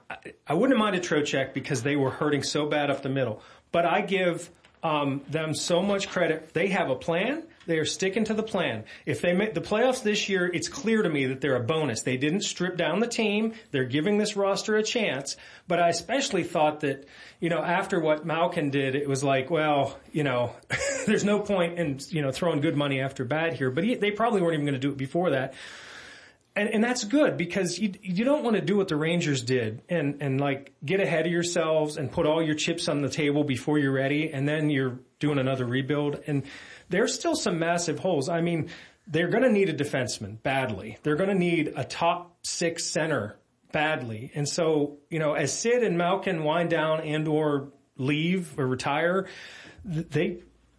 Trocheck because they were hurting so bad up the middle. But I give them so much credit. They have a plan. They are sticking to the plan. If they make the playoffs this year, it's clear to me that they're a bonus. They didn't strip down the team. They're giving this roster a chance. But I especially thought that, after what Malkin did, it was like, well, there's no point in, throwing good money after bad here. But they probably weren't even going to do it before that. And that's good because you don't want to do what the Rangers did and get ahead of yourselves and put all your chips on the table before you're ready, and then you're doing another rebuild. And there's still some massive holes. I mean, they're going to need a defenseman badly. They're going to need a top 6 center badly. And so, as Sid and Malkin wind down and or leave or retire, they're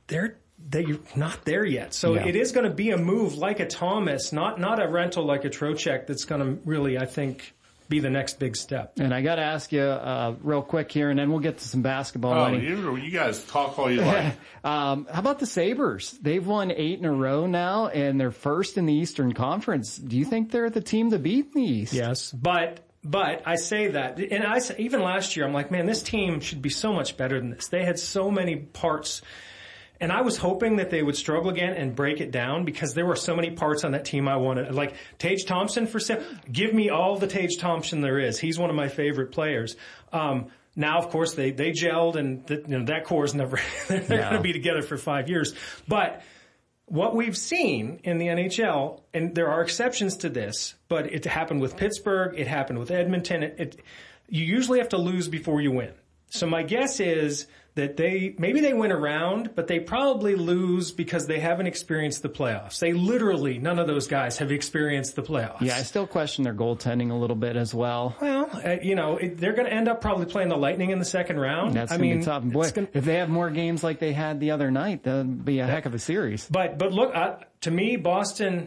not there yet. So it is going to be a move like a Thomas, not a rental like a Trocheck that's going to really, I think, be the next big step.
And I got to ask you real quick here, and then we'll get to some basketball.
Oh, you guys talk all you like.
How about the Sabres? They've won 8 in a row now, and they're first in the Eastern Conference. Do you think they're the team to beat in the East?
Yes, but I say that, and even last year, I'm like, man, this team should be so much better than this. They had so many parts. And I was hoping that they would struggle again and break it down because there were so many parts on that team I wanted. Like Tage Thompson give me all the Tage Thompson there is. He's one of my favorite players. Now, of course, they gelled, and that core is never they're going to be together for 5 years. But what we've seen in the NHL, and there are exceptions to this, but it happened with Pittsburgh, it happened with Edmonton. You usually have to lose before you win. So my guess is that maybe they win around, but they probably lose because they haven't experienced the playoffs. None of those guys have experienced the playoffs.
Yeah, I still question their goaltending a little bit as well.
Well, they're going to end up probably playing the Lightning in the second round.
That's going to be tough. Boy, if they have more games like they had the other night, that'd be a heck of a series.
But look, to me, Buffalo,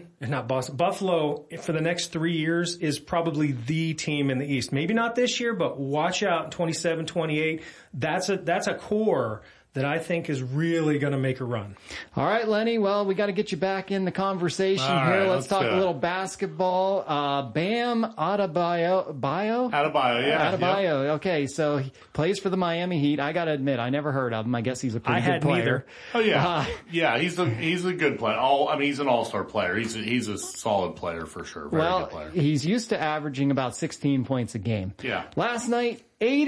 for the next 3 years is probably the team in the East. Maybe not this year, but watch out in 27, 28. That's a core that I think is really going to make a run.
All right, Lenny. Well, we got to get you back in the conversation
All
here.
right,
let's talk a little basketball. Bam Adebayo.
Adebayo, yeah.
Adebayo.
Yep.
Okay, so he plays for the Miami Heat. I got to admit, I never heard of him. I guess he's a pretty good player.
Oh yeah, yeah. He's a good player. He's an all-star player. He's a solid player for sure. Very good player.
He's used to averaging about 16 points a game.
Yeah.
Last night,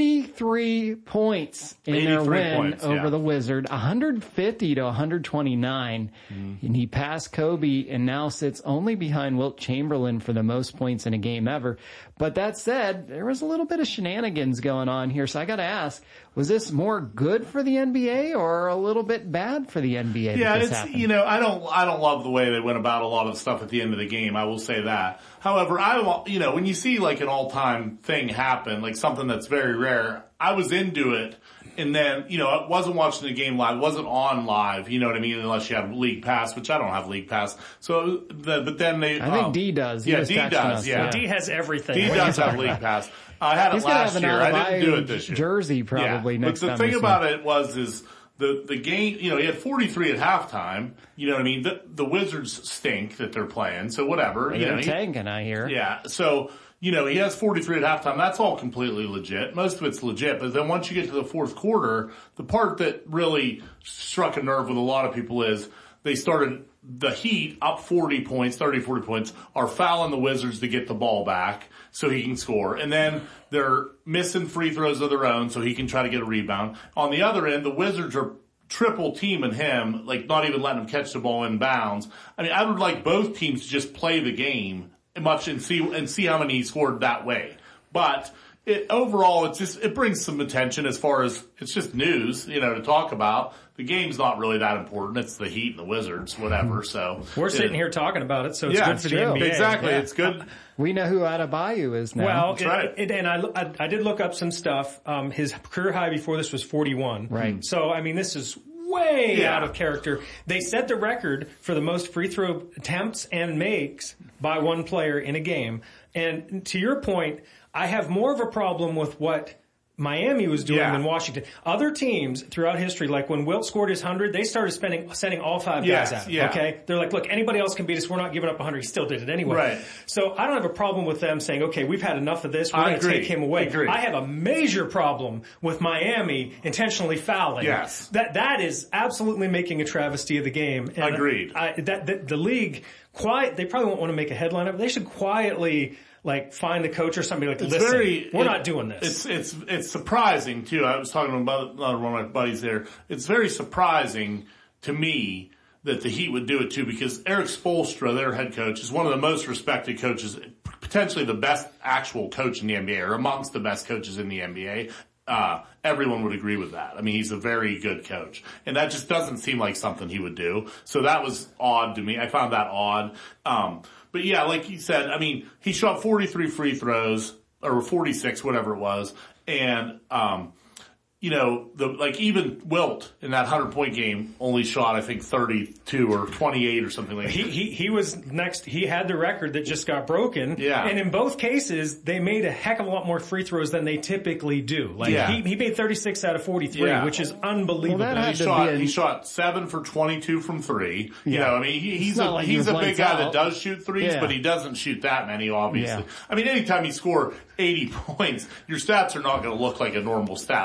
83 points in their win over the Wizard, 150 to 129. And he passed Kobe and now sits only behind Wilt Chamberlain for the most points in a game ever. But that said, there was a little bit of shenanigans going on here. So I got to ask, was this more good for the NBA or a little bit bad for the NBA?
Yeah,
that this happened?
I don't love the way they went about a lot of stuff at the end of the game. I will say that. However, when you see like an all-time thing happen, like something that's very rare, I was into it. And then, I wasn't watching the game live, wasn't on live, you know what I mean, unless you have League Pass, which I don't have League Pass. So, but then they...
I think D does.
Yeah, D does, yeah.
D has everything.
D does have League Pass. I had it last year. I didn't do it this year.
Jersey probably next time.
But the thing about it is the game, he had 43 at halftime. You know what I mean? The Wizards stink that they're playing, so whatever.
They're tanking, I hear.
Yeah, so... he has 43 at halftime. That's all completely legit. Most of it's legit. But then once you get to the fourth quarter, the part that really struck a nerve with a lot of people is they started the Heat up 40 points, are fouling the Wizards to get the ball back so he can score. And then they're missing free throws of their own so he can try to get a rebound. On the other end, the Wizards are triple teaming him, like not even letting him catch the ball in bounds. I mean, I would like both teams to just play the game much and see how many he scored that way. But overall, it brings some attention as far as it's just news, to talk about. The game's not really that important. It's the Heat and the Wizards, whatever. So
we're sitting here talking about it, so it's good for the NBA.
Exactly, it's good.
We know who Adebayo is now.
Well,
that's right.
And I did look up some stuff. His career high before this was 41.
Right.
So this is way out of character. They set the record for the most free throw attempts and makes by one player in a game. And to your point, I have more of a problem with what Miami was doing than Washington. Other teams throughout history, like when Wilt scored his 100, they started sending all five guys out. Yeah. Okay? They're like, look, anybody else can beat us. We're not giving up 100. He still did it anyway.
Right.
So I don't have a problem with them saying, okay, we've had enough of this. We're going to take him away. I have a major problem with Miami intentionally fouling.
Yes.
That is absolutely making a travesty of the game. And
Agreed.
The league, they probably won't want to make a headline of it. They should quietly find the coach or somebody listen, we're not doing this.
It's surprising too. I was talking to another one of my buddies there. It's very surprising to me that the Heat would do it too, because Erik Spoelstra, their head coach, is one of the most respected coaches, potentially the best actual coach in the NBA, or amongst the best coaches in the NBA. Everyone would agree with that. I mean, he's a very good coach. And that just doesn't seem like something he would do. So that was odd to me. I found that odd. But yeah, like you said, I mean, he shot 43 free throws, or 46, whatever it was. And, even Wilt in that 100-point game only shot, I think, 32 or 28 or something like that.
He was next. He had the record that just got broken.
Yeah.
And in both cases, they made a heck of a lot more free throws than they typically do. He made 36 out of 43, which is unbelievable.
Well, he shot 7 for 22 from 3.
Yeah.
He's a big guy that does shoot threes, but he doesn't shoot that many, obviously. Yeah. I mean, anytime you score 80 points, your stats are not going to look like a normal stat. Like, nobody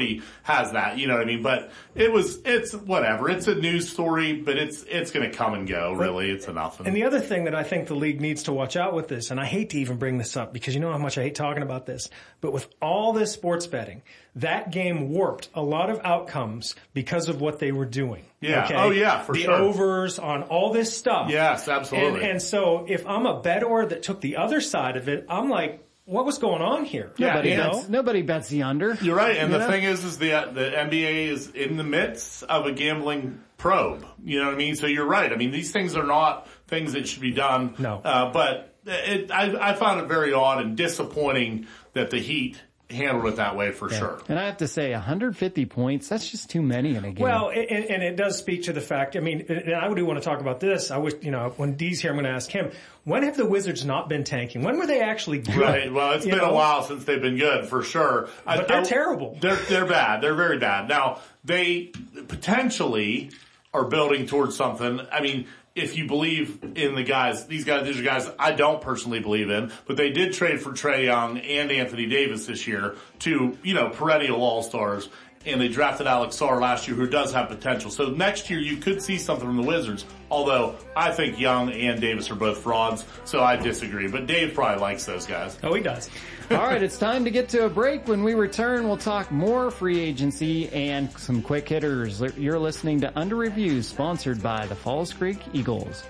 nobody has that, you know what I mean? But it's whatever. It's a news story, but it's going to come and go, really. It's nothing.
And the other thing that I think the league needs to watch out with this, and I hate to even bring this up because you know how much I hate talking about this, but with all this sports betting, that game warped a lot of outcomes because of what they were doing.
Yeah.
Okay?
Oh, yeah, for sure.
The overs on all this stuff.
Yes, absolutely.
And so if I'm a bettor that took the other side of it, I'm like, what was going on here?
Nobody bets the under.
You're right. And the thing is the NBA is in the midst of a gambling probe. You know what I mean? So you're right. I mean, these things are not things that should be done.
No.
But I found it very odd and disappointing that the Heat handled it that way for sure.
And I have to say, 150 points, that's just too many in a game.
Well, and it does speak to the fact, I mean, and I do want to talk about this. I wish, when Dee's here, I'm going to ask him, when have the Wizards not been tanking? When were they actually good?
Right. Well, it's been a while since they've been good, for sure.
But they're terrible.
They're bad. They're very bad. Now, they potentially are building towards something. I mean, if you believe in the guys, these are guys I don't personally believe in, but they did trade for Trae Young and Anthony Davis this year, two, perennial all-stars, and they drafted Alex Sarr last year, who does have potential. So next year you could see something from the Wizards, although I think Young and Davis are both frauds, so I disagree. But Dave probably likes those guys.
Oh, he does.
All right, it's time to get to a break. When we return, we'll talk more free agency and some quick hitters. You're listening to Under Review, sponsored by the Falls Creek Eagles.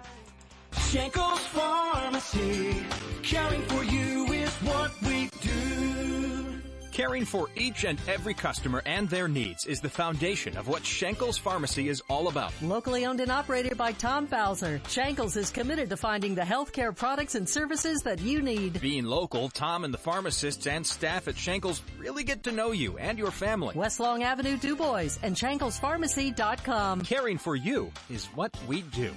Schenkels Pharmacy, caring for you is what we do.
Caring for each and every customer and their needs is the foundation of what Schenkels Pharmacy is all about.
Locally owned and operated by Tom Bowser, Schenkels is committed to finding the healthcare products and services that you need.
Being local, Tom and the pharmacists and staff at Schenkels really get to know you and your family.
West Long Avenue, Du Bois, and SchenkelsPharmacy.com.
Caring for you is what we do.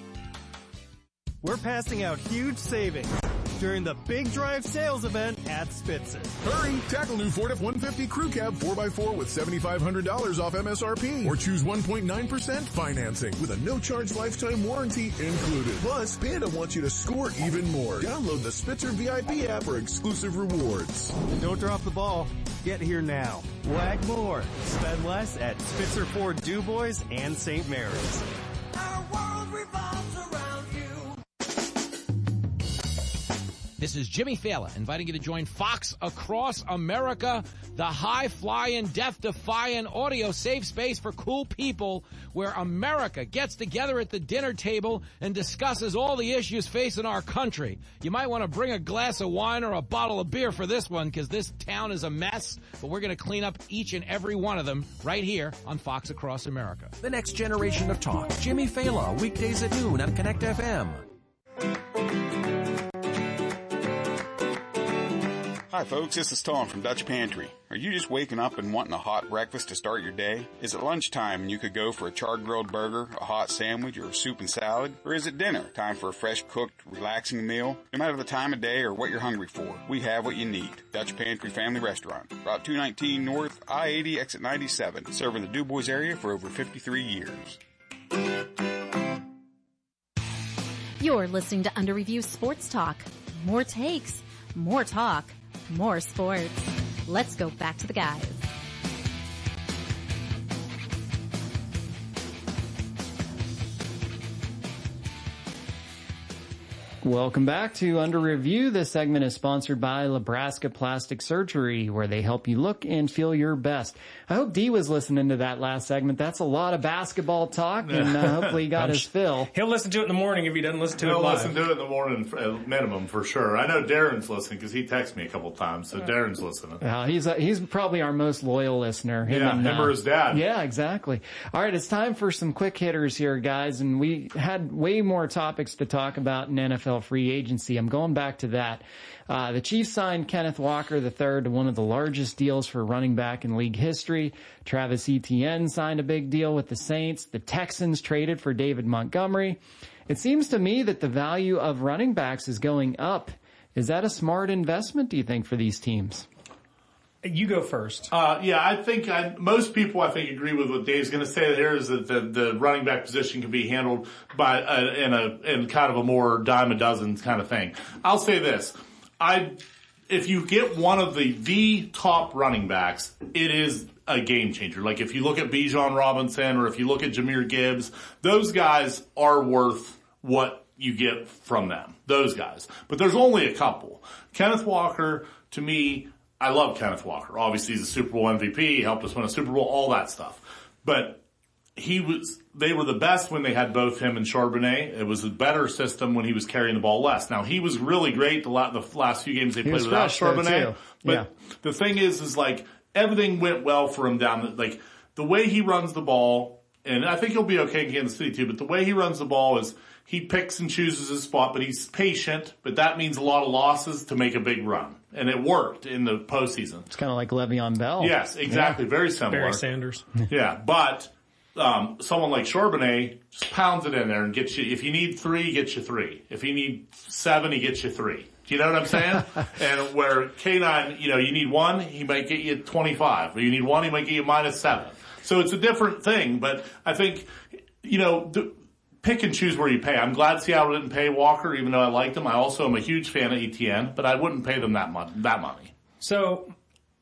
We're passing out huge savings during the Big Drive sales event at Spitzer.
Hurry! Tackle new Ford F-150 Crew Cab 4x4 with $7,500 off MSRP. Or choose 1.9% financing with a no-charge lifetime warranty included. Plus, Panda wants you to score even more. Download the Spitzer VIP app for exclusive rewards.
Don't drop the ball. Get here now. Wag more. Spend less at Spitzer Ford Du Bois and St. Mary's.
Our world revolves around you.
This is Jimmy Fallon inviting you to join Fox Across America, the high-flying, death-defying audio safe space for cool people where America gets together at the dinner table and discusses all the issues facing our country. You might want to bring a glass of wine or a bottle of beer for this one because this town is a mess, but we're going to clean up each and every one of them right here on Fox Across America.
The next generation of talk. Jimmy Fallon, weekdays at noon on Connect FM.
Hi folks, this is Tom from Dutch Pantry. Are you just waking up and wanting a hot breakfast to start your day? Is it lunchtime and you could go for a char-grilled burger, a hot sandwich, or a soup and salad? Or is it dinner? Time for a fresh cooked, relaxing meal? No matter the time of day or what you're hungry for, we have what you need. Dutch Pantry Family Restaurant, Route 219 North, I-80, Exit 97, serving the Du Bois area for over 53 years.
You're listening to Under Review Sports Talk. More takes, more talk, more sports. Let's go back to the guys.
Welcome back to Under Review. This segment is sponsored by Nebraska Plastic Surgery, where they help you look and feel your best. I hope Dee was listening to that last segment. That's a lot of basketball talk, and hopefully he got his fill.
He'll listen to it in the morning if he doesn't listen to it live.
He'll listen to it in the morning, at minimum, for sure. I know Darren's listening because he texted me a couple times, so Darren's listening.
He's probably our most loyal listener.
Him or his dad.
Yeah, exactly. All right, it's time for some quick hitters here, guys, and we had way more topics to talk about in NFL free agency. I'm going back to that. The Chiefs signed Kenneth Walker III to one of the largest deals for running back in league history. Travis Etienne signed a big deal with the Saints. The Texans traded for David Montgomery. It seems to me that the value of running backs is going up. Is that a smart investment, do you think, for these teams?
You go first.
I think most people agree with what Dave's going to say here is that the running back position can be handled by in kind of a more dime a dozen kind of thing. I'll say this. if you get one of the top running backs, it is a game changer. Like if you look at Bijan Robinson or if you look at Jahmyr Gibbs, those guys are worth what you get from them. Those guys. But there's only a couple. Kenneth Walker, to me, I love Kenneth Walker. Obviously he's a Super Bowl MVP, he helped us win a Super Bowl, all that stuff. But they were the best when they had both him and Charbonnet. It was a better system when he was carrying the ball less. Now he was really great the last few games they played without Charbonnet. But the thing is like everything went well for him down like the way he runs the ball, and I think he'll be okay in Kansas City too, but the way he runs the ball is he picks and chooses his spot, but he's patient, but that means a lot of losses to make a big run. And it worked in the postseason.
It's kind of like Le'Veon Bell.
Yes, exactly. Yeah. Very similar.
Barry Sanders.
Yeah, but someone like Charbonnet just pounds it in there and gets you, if you need 3, he gets you 3. If you need 7, he gets you 3. Do you know what I'm saying? And where K9, you need 1, he might get you 25. Or you need 1, he might get you -7. So it's a different thing, but I think, pick and choose where you pay. I'm glad Seattle didn't pay Walker, even though I liked him. I also am a huge fan of ETN, but I wouldn't pay them that money.
So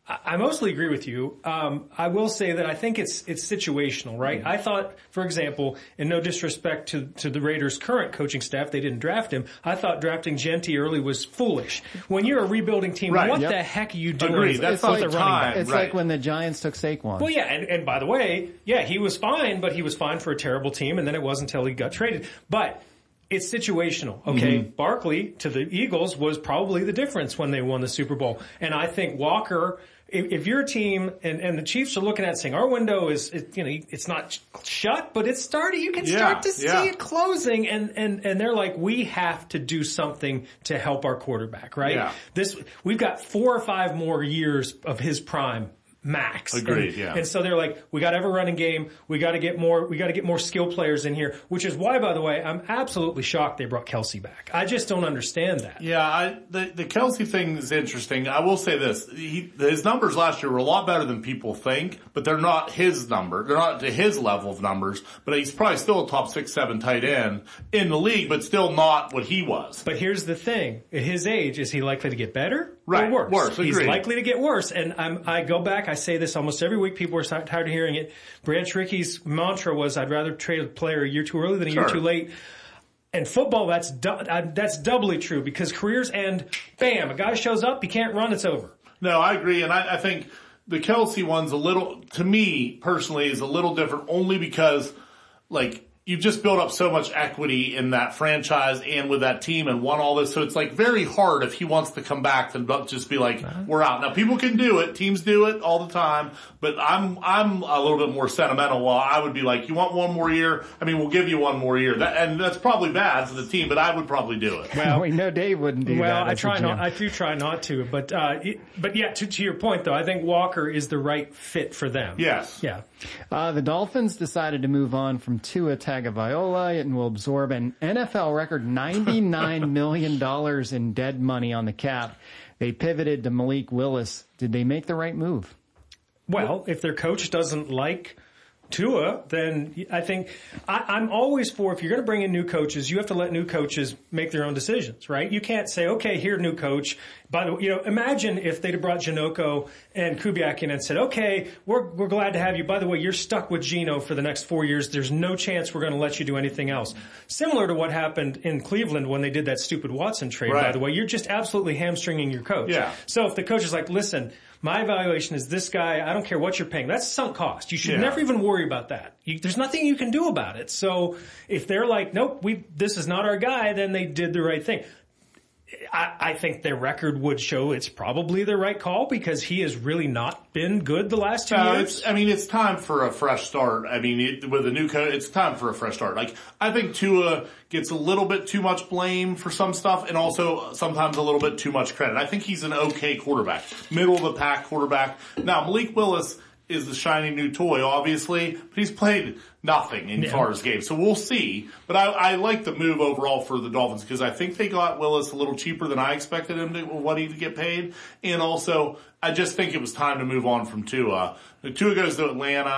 I mostly agree with you. I will say that I think it's situational, right? I thought, for example, and no disrespect to the Raiders' current coaching staff, they didn't draft him. I thought drafting Genty early was foolish. When you're a rebuilding team, what the heck are you doing?
Agreed. That's
with a running back?
It's like when the Giants took Saquon.
Well, yeah, and by the way, he was fine, but he was fine for a terrible team, and then it wasn't until he got traded. But it's situational, okay? Mm-hmm. Barkley to the Eagles was probably the difference when they won the Super Bowl. And I think Walker, if you're a team and the Chiefs are looking at it saying our window is, it's not shut, but it's starting, you can start to see it closing and they're like, we have to do something to help our quarterback, right? Yeah. We've got 4 or 5 more years of his prime. Max.
Agreed,
And so they're like, we got to have a running game. We got to get more skill players in here, which is why, by the way, I'm absolutely shocked they brought Kelsey back. I just don't understand that.
Yeah, the Kelsey thing is interesting. I will say this. His numbers last year were a lot better than people think, but they're not his number. They're not to his level of numbers, but he's probably still a top 6, 7 tight end in the league, but still not what he was.
But here's the thing. At his age, is he likely to get better
or
worse?
Worse,
he's
agreed.
likely to get worse. And I go back, I say this almost every week. People are tired of hearing it. Branch Rickey's mantra was, I'd rather trade a player a year too early than a year too late. And football, that's doubly true because careers end, bam, a guy shows up, he can't run, it's over.
No, I agree. And I think the Kelsey one's to me personally, is a little different only because, you've just built up so much equity in that franchise and with that team and won all this. So it's very hard if he wants to come back to just be like, we're out. Now people can do it. Teams do it all the time, but I'm a little bit more sentimental. Well, I would be like, you want 1 more year? I mean, we'll give you 1 more year. And that's probably bad for the team, but I would probably do it.
Well, we know Dave wouldn't do that.
Well, I do try not to, but yeah, to your point though, I think Walker is the right fit for them.
Yes.
Yeah.
The Dolphins decided to move on from Tua Tagovailoa and will absorb an NFL record $99 million in dead money on the cap. They pivoted to Malik Willis. Did they make the right move?
Well, if their coach doesn't like Tua, then I think I'm always for, if you're going to bring in new coaches, you have to let new coaches make their own decisions, right? You can't say, okay, here, new coach. By the way, imagine if they'd have brought Janocko and Kubiak in and said, okay, we're glad to have you. By the way, you're stuck with Geno for the next 4 years. There's no chance we're going to let you do anything else. Similar to what happened in Cleveland when they did that stupid Watson trade, by the way. You're just absolutely hamstringing your coach.
Yeah.
So if the coach is like, listen, my evaluation is this guy, I don't care what you're paying. That's sunk cost. You should never even worry about that. There's nothing you can do about it. So if they're like, nope, this is not our guy, then they did the right thing. I think their record would show it's probably the right call because he has really not been good the last 2 years.
It's time for a fresh start. With a new coach, it's time for a fresh start. I think Tua gets a little bit too much blame for some stuff and also sometimes a little bit too much credit. I think he's an okay quarterback, middle of the pack quarterback. Now, Malik Willis is the shiny new toy, obviously, but he's played nothing in far as games. So we'll see. But I like the move overall for the Dolphins because I think they got Willis a little cheaper than I expected him what he to get paid. And also, I just think it was time to move on from Tua. Tua goes to Atlanta.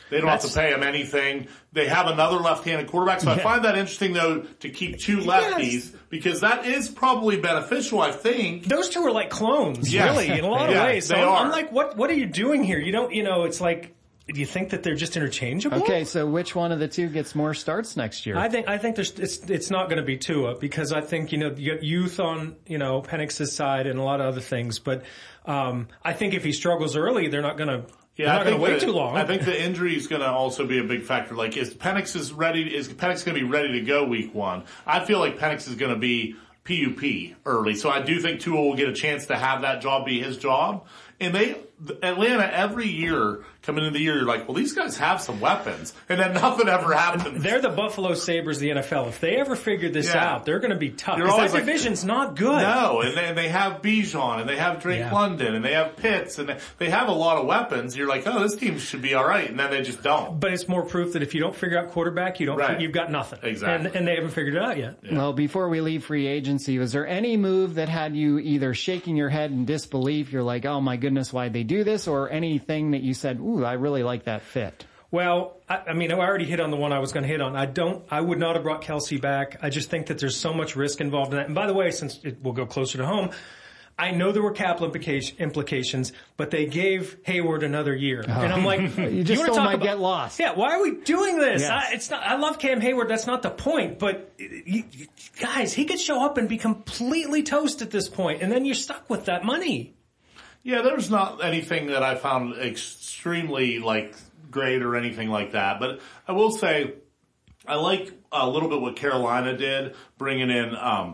They don't have to pay him anything. They have another left-handed quarterback. So I find that interesting, though, to keep two lefties because that is probably beneficial, I think.
Those two are like clones, really, in a lot of ways. So I'm like, what are you doing here? You don't, it's like, do you think that they're just interchangeable?
Okay, so which one of the two gets more starts next year?
I think it's not going to be Tua because I think, you got youth on, Penix's side and a lot of other things. But, I think if he struggles early, they're not going to, wait too long.
I think the injury is going to also be a big factor. Like, is Penix going to be ready to go week 1? I feel like Penix is going to be PUP early. So I do think Tua will get a chance to have that job be his job. And Atlanta, every year, coming into the year, you're like, well, these guys have some weapons. And then nothing ever happens.
They're the Buffalo Sabres of the NFL. If they ever figure this out, they're going to be tough. Because that division's not good.
No, and they have Bijan, and they have Drake London, and they have Pitts, and they have a lot of weapons. You're like, oh, this team should be all right. And then they just don't.
But it's more proof that if you don't figure out quarterback, you've got nothing.
Exactly.
And they haven't figured it out yet.
Yeah. Well, before we leave free agency, was there any move that had you either shaking your head in disbelief, you're like, oh my goodness, why'd they do this, or anything that you said, ooh, I really like that fit?
Well, I already hit on the one I was going to hit on. I would not have brought Kelsey back. I just think that there's so much risk involved in that. And by the way, since it will go closer to home, I know there were cap implications, but they gave Hayward another year. And I'm like,
you just don't might get lost.
Yeah, why are we doing this?
Yes.
I love Cam Hayward. That's not the point. But guys, he could show up and be completely toast at this point, and then you're stuck with that money.
Yeah, there's not anything that I found extremely great or anything like that. But I will say I like a little bit what Carolina did, bringing in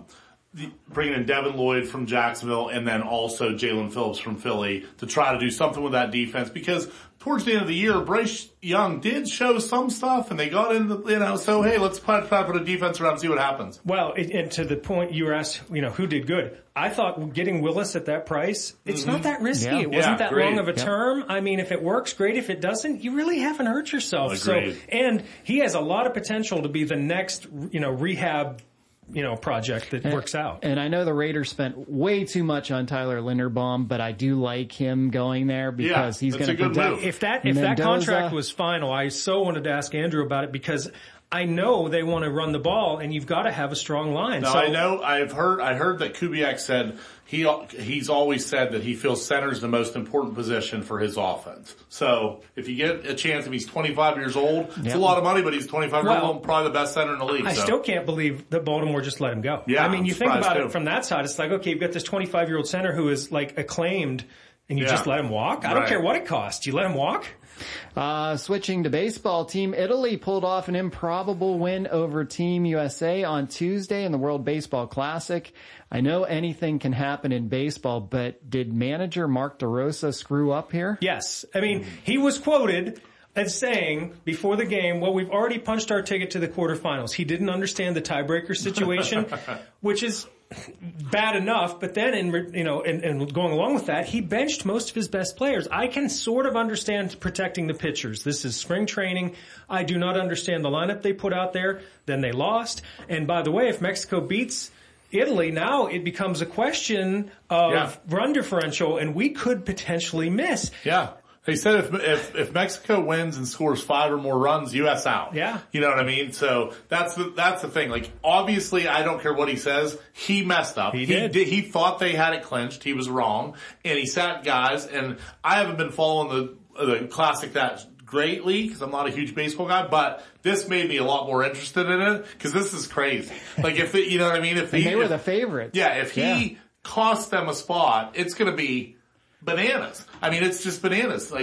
Devin Lloyd from Jacksonville and then also Jalen Phillips from Philly to try to do something with that defense because towards the end of the year, Bryce Young did show some stuff and they got into, so hey, let's put a defense around and see what happens.
Well, and to the point you were asked, who did good? I thought getting Willis at that price, it's not that risky.
Yeah.
It wasn't that
Agreed.
long of a term. I mean, if it works, great. If it doesn't, you really haven't hurt yourself.
Agreed.
And he has a lot of potential to be the next, rehab project that works out.
And I know the Raiders spent way too much on Tyler Linderbaum, but I do like him going there because he's going to protect.
If that contract was final, I so wanted to ask Andrew about it because I know they want to run the ball and you've got to have a strong line.
No, I know. I heard that Kubiak said he's always said that he feels center is the most important position for his offense. So if you get a chance, if he's 25 years old, it's a lot of money, but he's 25 years old, probably the best center in the league.
I still can't believe that Baltimore just let him go.
Yeah,
I mean, you think about
too.
it from that side, it's like, okay, you've got this 25-year-old center who is acclaimed and you just let him walk? I don't care what it costs. You let him walk?
Switching to baseball, Team Italy pulled off an improbable win over Team USA on Tuesday in the World Baseball Classic. I know anything can happen in baseball, but did manager Mark DeRosa screw up here?
Yes. I mean, he was quoted as saying before the game, well, we've already punched our ticket to the quarterfinals. He didn't understand the tiebreaker situation, which is bad enough, but then and going along with that, he benched most of his best players. I can sort of understand protecting the pitchers. This is spring training. I do not understand the lineup they put out there. Then they lost. And by the way, if Mexico beats Italy, now it becomes a question of run differential, and we could potentially miss.
Yeah. He said if Mexico wins and scores 5 or more runs, U.S. out.
Yeah.
You know what I mean? So that's the thing. Obviously, I don't care what he says. He messed up.
He did.
He thought they had it clinched. He was wrong. And he sat guys. And I haven't been following the Classic that greatly because I'm not a huge baseball guy, but this made me a lot more interested in it because this is crazy. You know what I mean?
If they were the favorites.
Yeah. If he cost them a spot, it's going to be bananas. I mean, it's just bananas.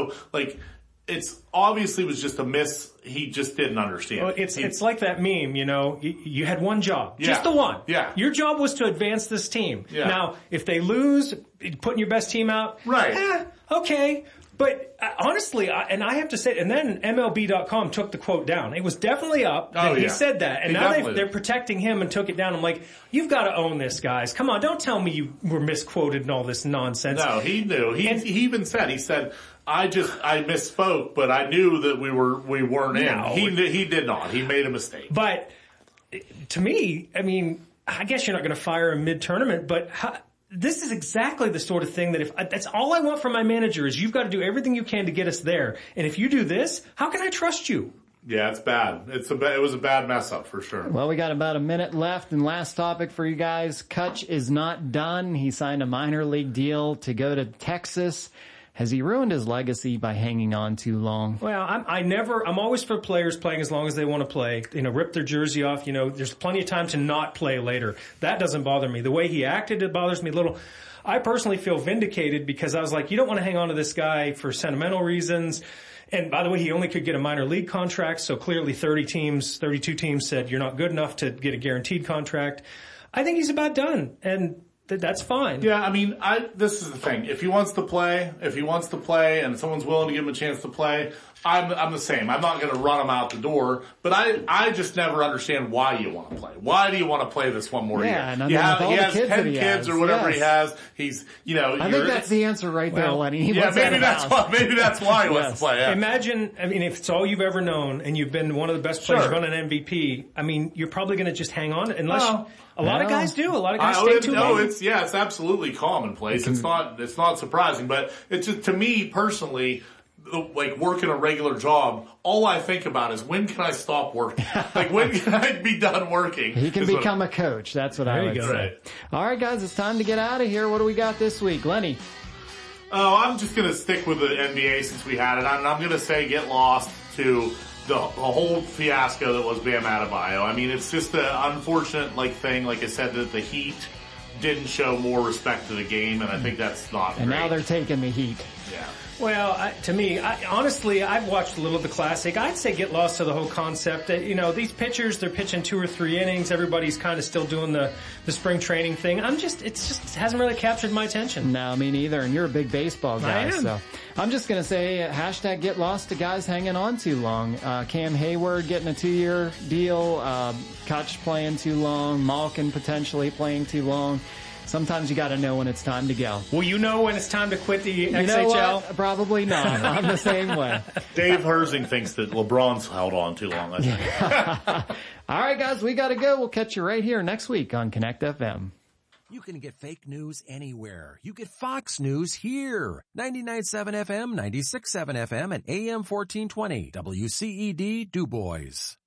It's obviously was just a miss. He just didn't understand.
Well, it's like that meme, you had one job.
Yeah.
Just the one.
Yeah.
Your job was to advance this team.
Yeah.
Now, if they lose, putting your best team out.
Right.
Okay. But honestly, and I have to say, and then MLB.com took the quote down. It was definitely up. He said that. And now they're protecting him and took it down. I'm like, you've got to own this, guys. Come on, don't tell me you were misquoted and all this nonsense.
No, he knew. He even said, I misspoke, but I knew that we weren't in. He did not. He made a mistake.
But to me, I mean, I guess you're not going to fire him mid-tournament, but this is exactly the sort of thing that that's all I want from my manager is you've got to do everything you can to get us there. And if you do this, how can I trust you?
Yeah, it's bad. It was a bad mess up for sure.
Well, we got about a minute left, and last topic for you guys. Kutch is not done. He signed a minor league deal to go to Texas. Has he ruined his legacy by hanging on too long?
Well, I'm always for players playing as long as they want to play. Rip their jersey off. There's plenty of time to not play later. That doesn't bother me. The way he acted, it bothers me a little. I personally feel vindicated because I was like, you don't want to hang on to this guy for sentimental reasons. And by the way, he only could get a minor league contract. So clearly 32 teams said you're not good enough to get a guaranteed contract. I think he's about done. And that's fine.
Yeah, I mean, this is the thing. If he wants to play, and someone's willing to give him a chance to play, I'm the same. I'm not going to run him out the door, but I just never understand why you want to play. Why do you want to play this one more year?
And
he has 10 kids or whatever he has. He's,
I think that's the answer right there, Lenny.
Maybe that's why he wants to play. Yeah.
Imagine, if it's all you've ever known and you've been one of the best players, run an MVP, you're probably going to just hang on unless a lot of guys do. A lot of guys stay too long.
It's absolutely commonplace. It's not surprising, but it's just, to me personally, like working a regular job, all I think about is when can I stop working? Like when can I be done working?
He can become a coach. That's what I would say. Right. All right, guys, it's time to get out of here. What do we got this week? Lenny?
Oh, I'm just going to stick with the NBA since we had it. I'm going to say get lost to the whole fiasco that was Bam Adebayo. It's just an unfortunate thing. Like I said, that the Heat didn't show more respect to the game, and I think that's not
And
great.
Now they're taking the Heat.
Yeah.
Well, to me, honestly, I've watched a little of the Classic. I'd say get lost to the whole concept that, these pitchers, they're pitching 2 or 3 innings. Everybody's kind of still doing the spring training thing. it hasn't really captured my attention.
No, me neither. And you're a big baseball guy.
I am.
So I'm just going to say hashtag get lost to guys hanging on too long. Cam Hayward getting a 2-year deal. Kutch playing too long. Malkin potentially playing too long. Sometimes you got to know when it's time to go.
Well, you know when it's time to quit the XHL?
You know what? Probably not. I'm the same way.
Dave Herzing thinks that LeBron's held on too long.
All right, guys, we got to go. We'll catch you right here next week on Connect FM.
You can get fake news anywhere. You get Fox News here. 99.7 FM, 96.7 FM, and AM 1420. WCED Du Bois.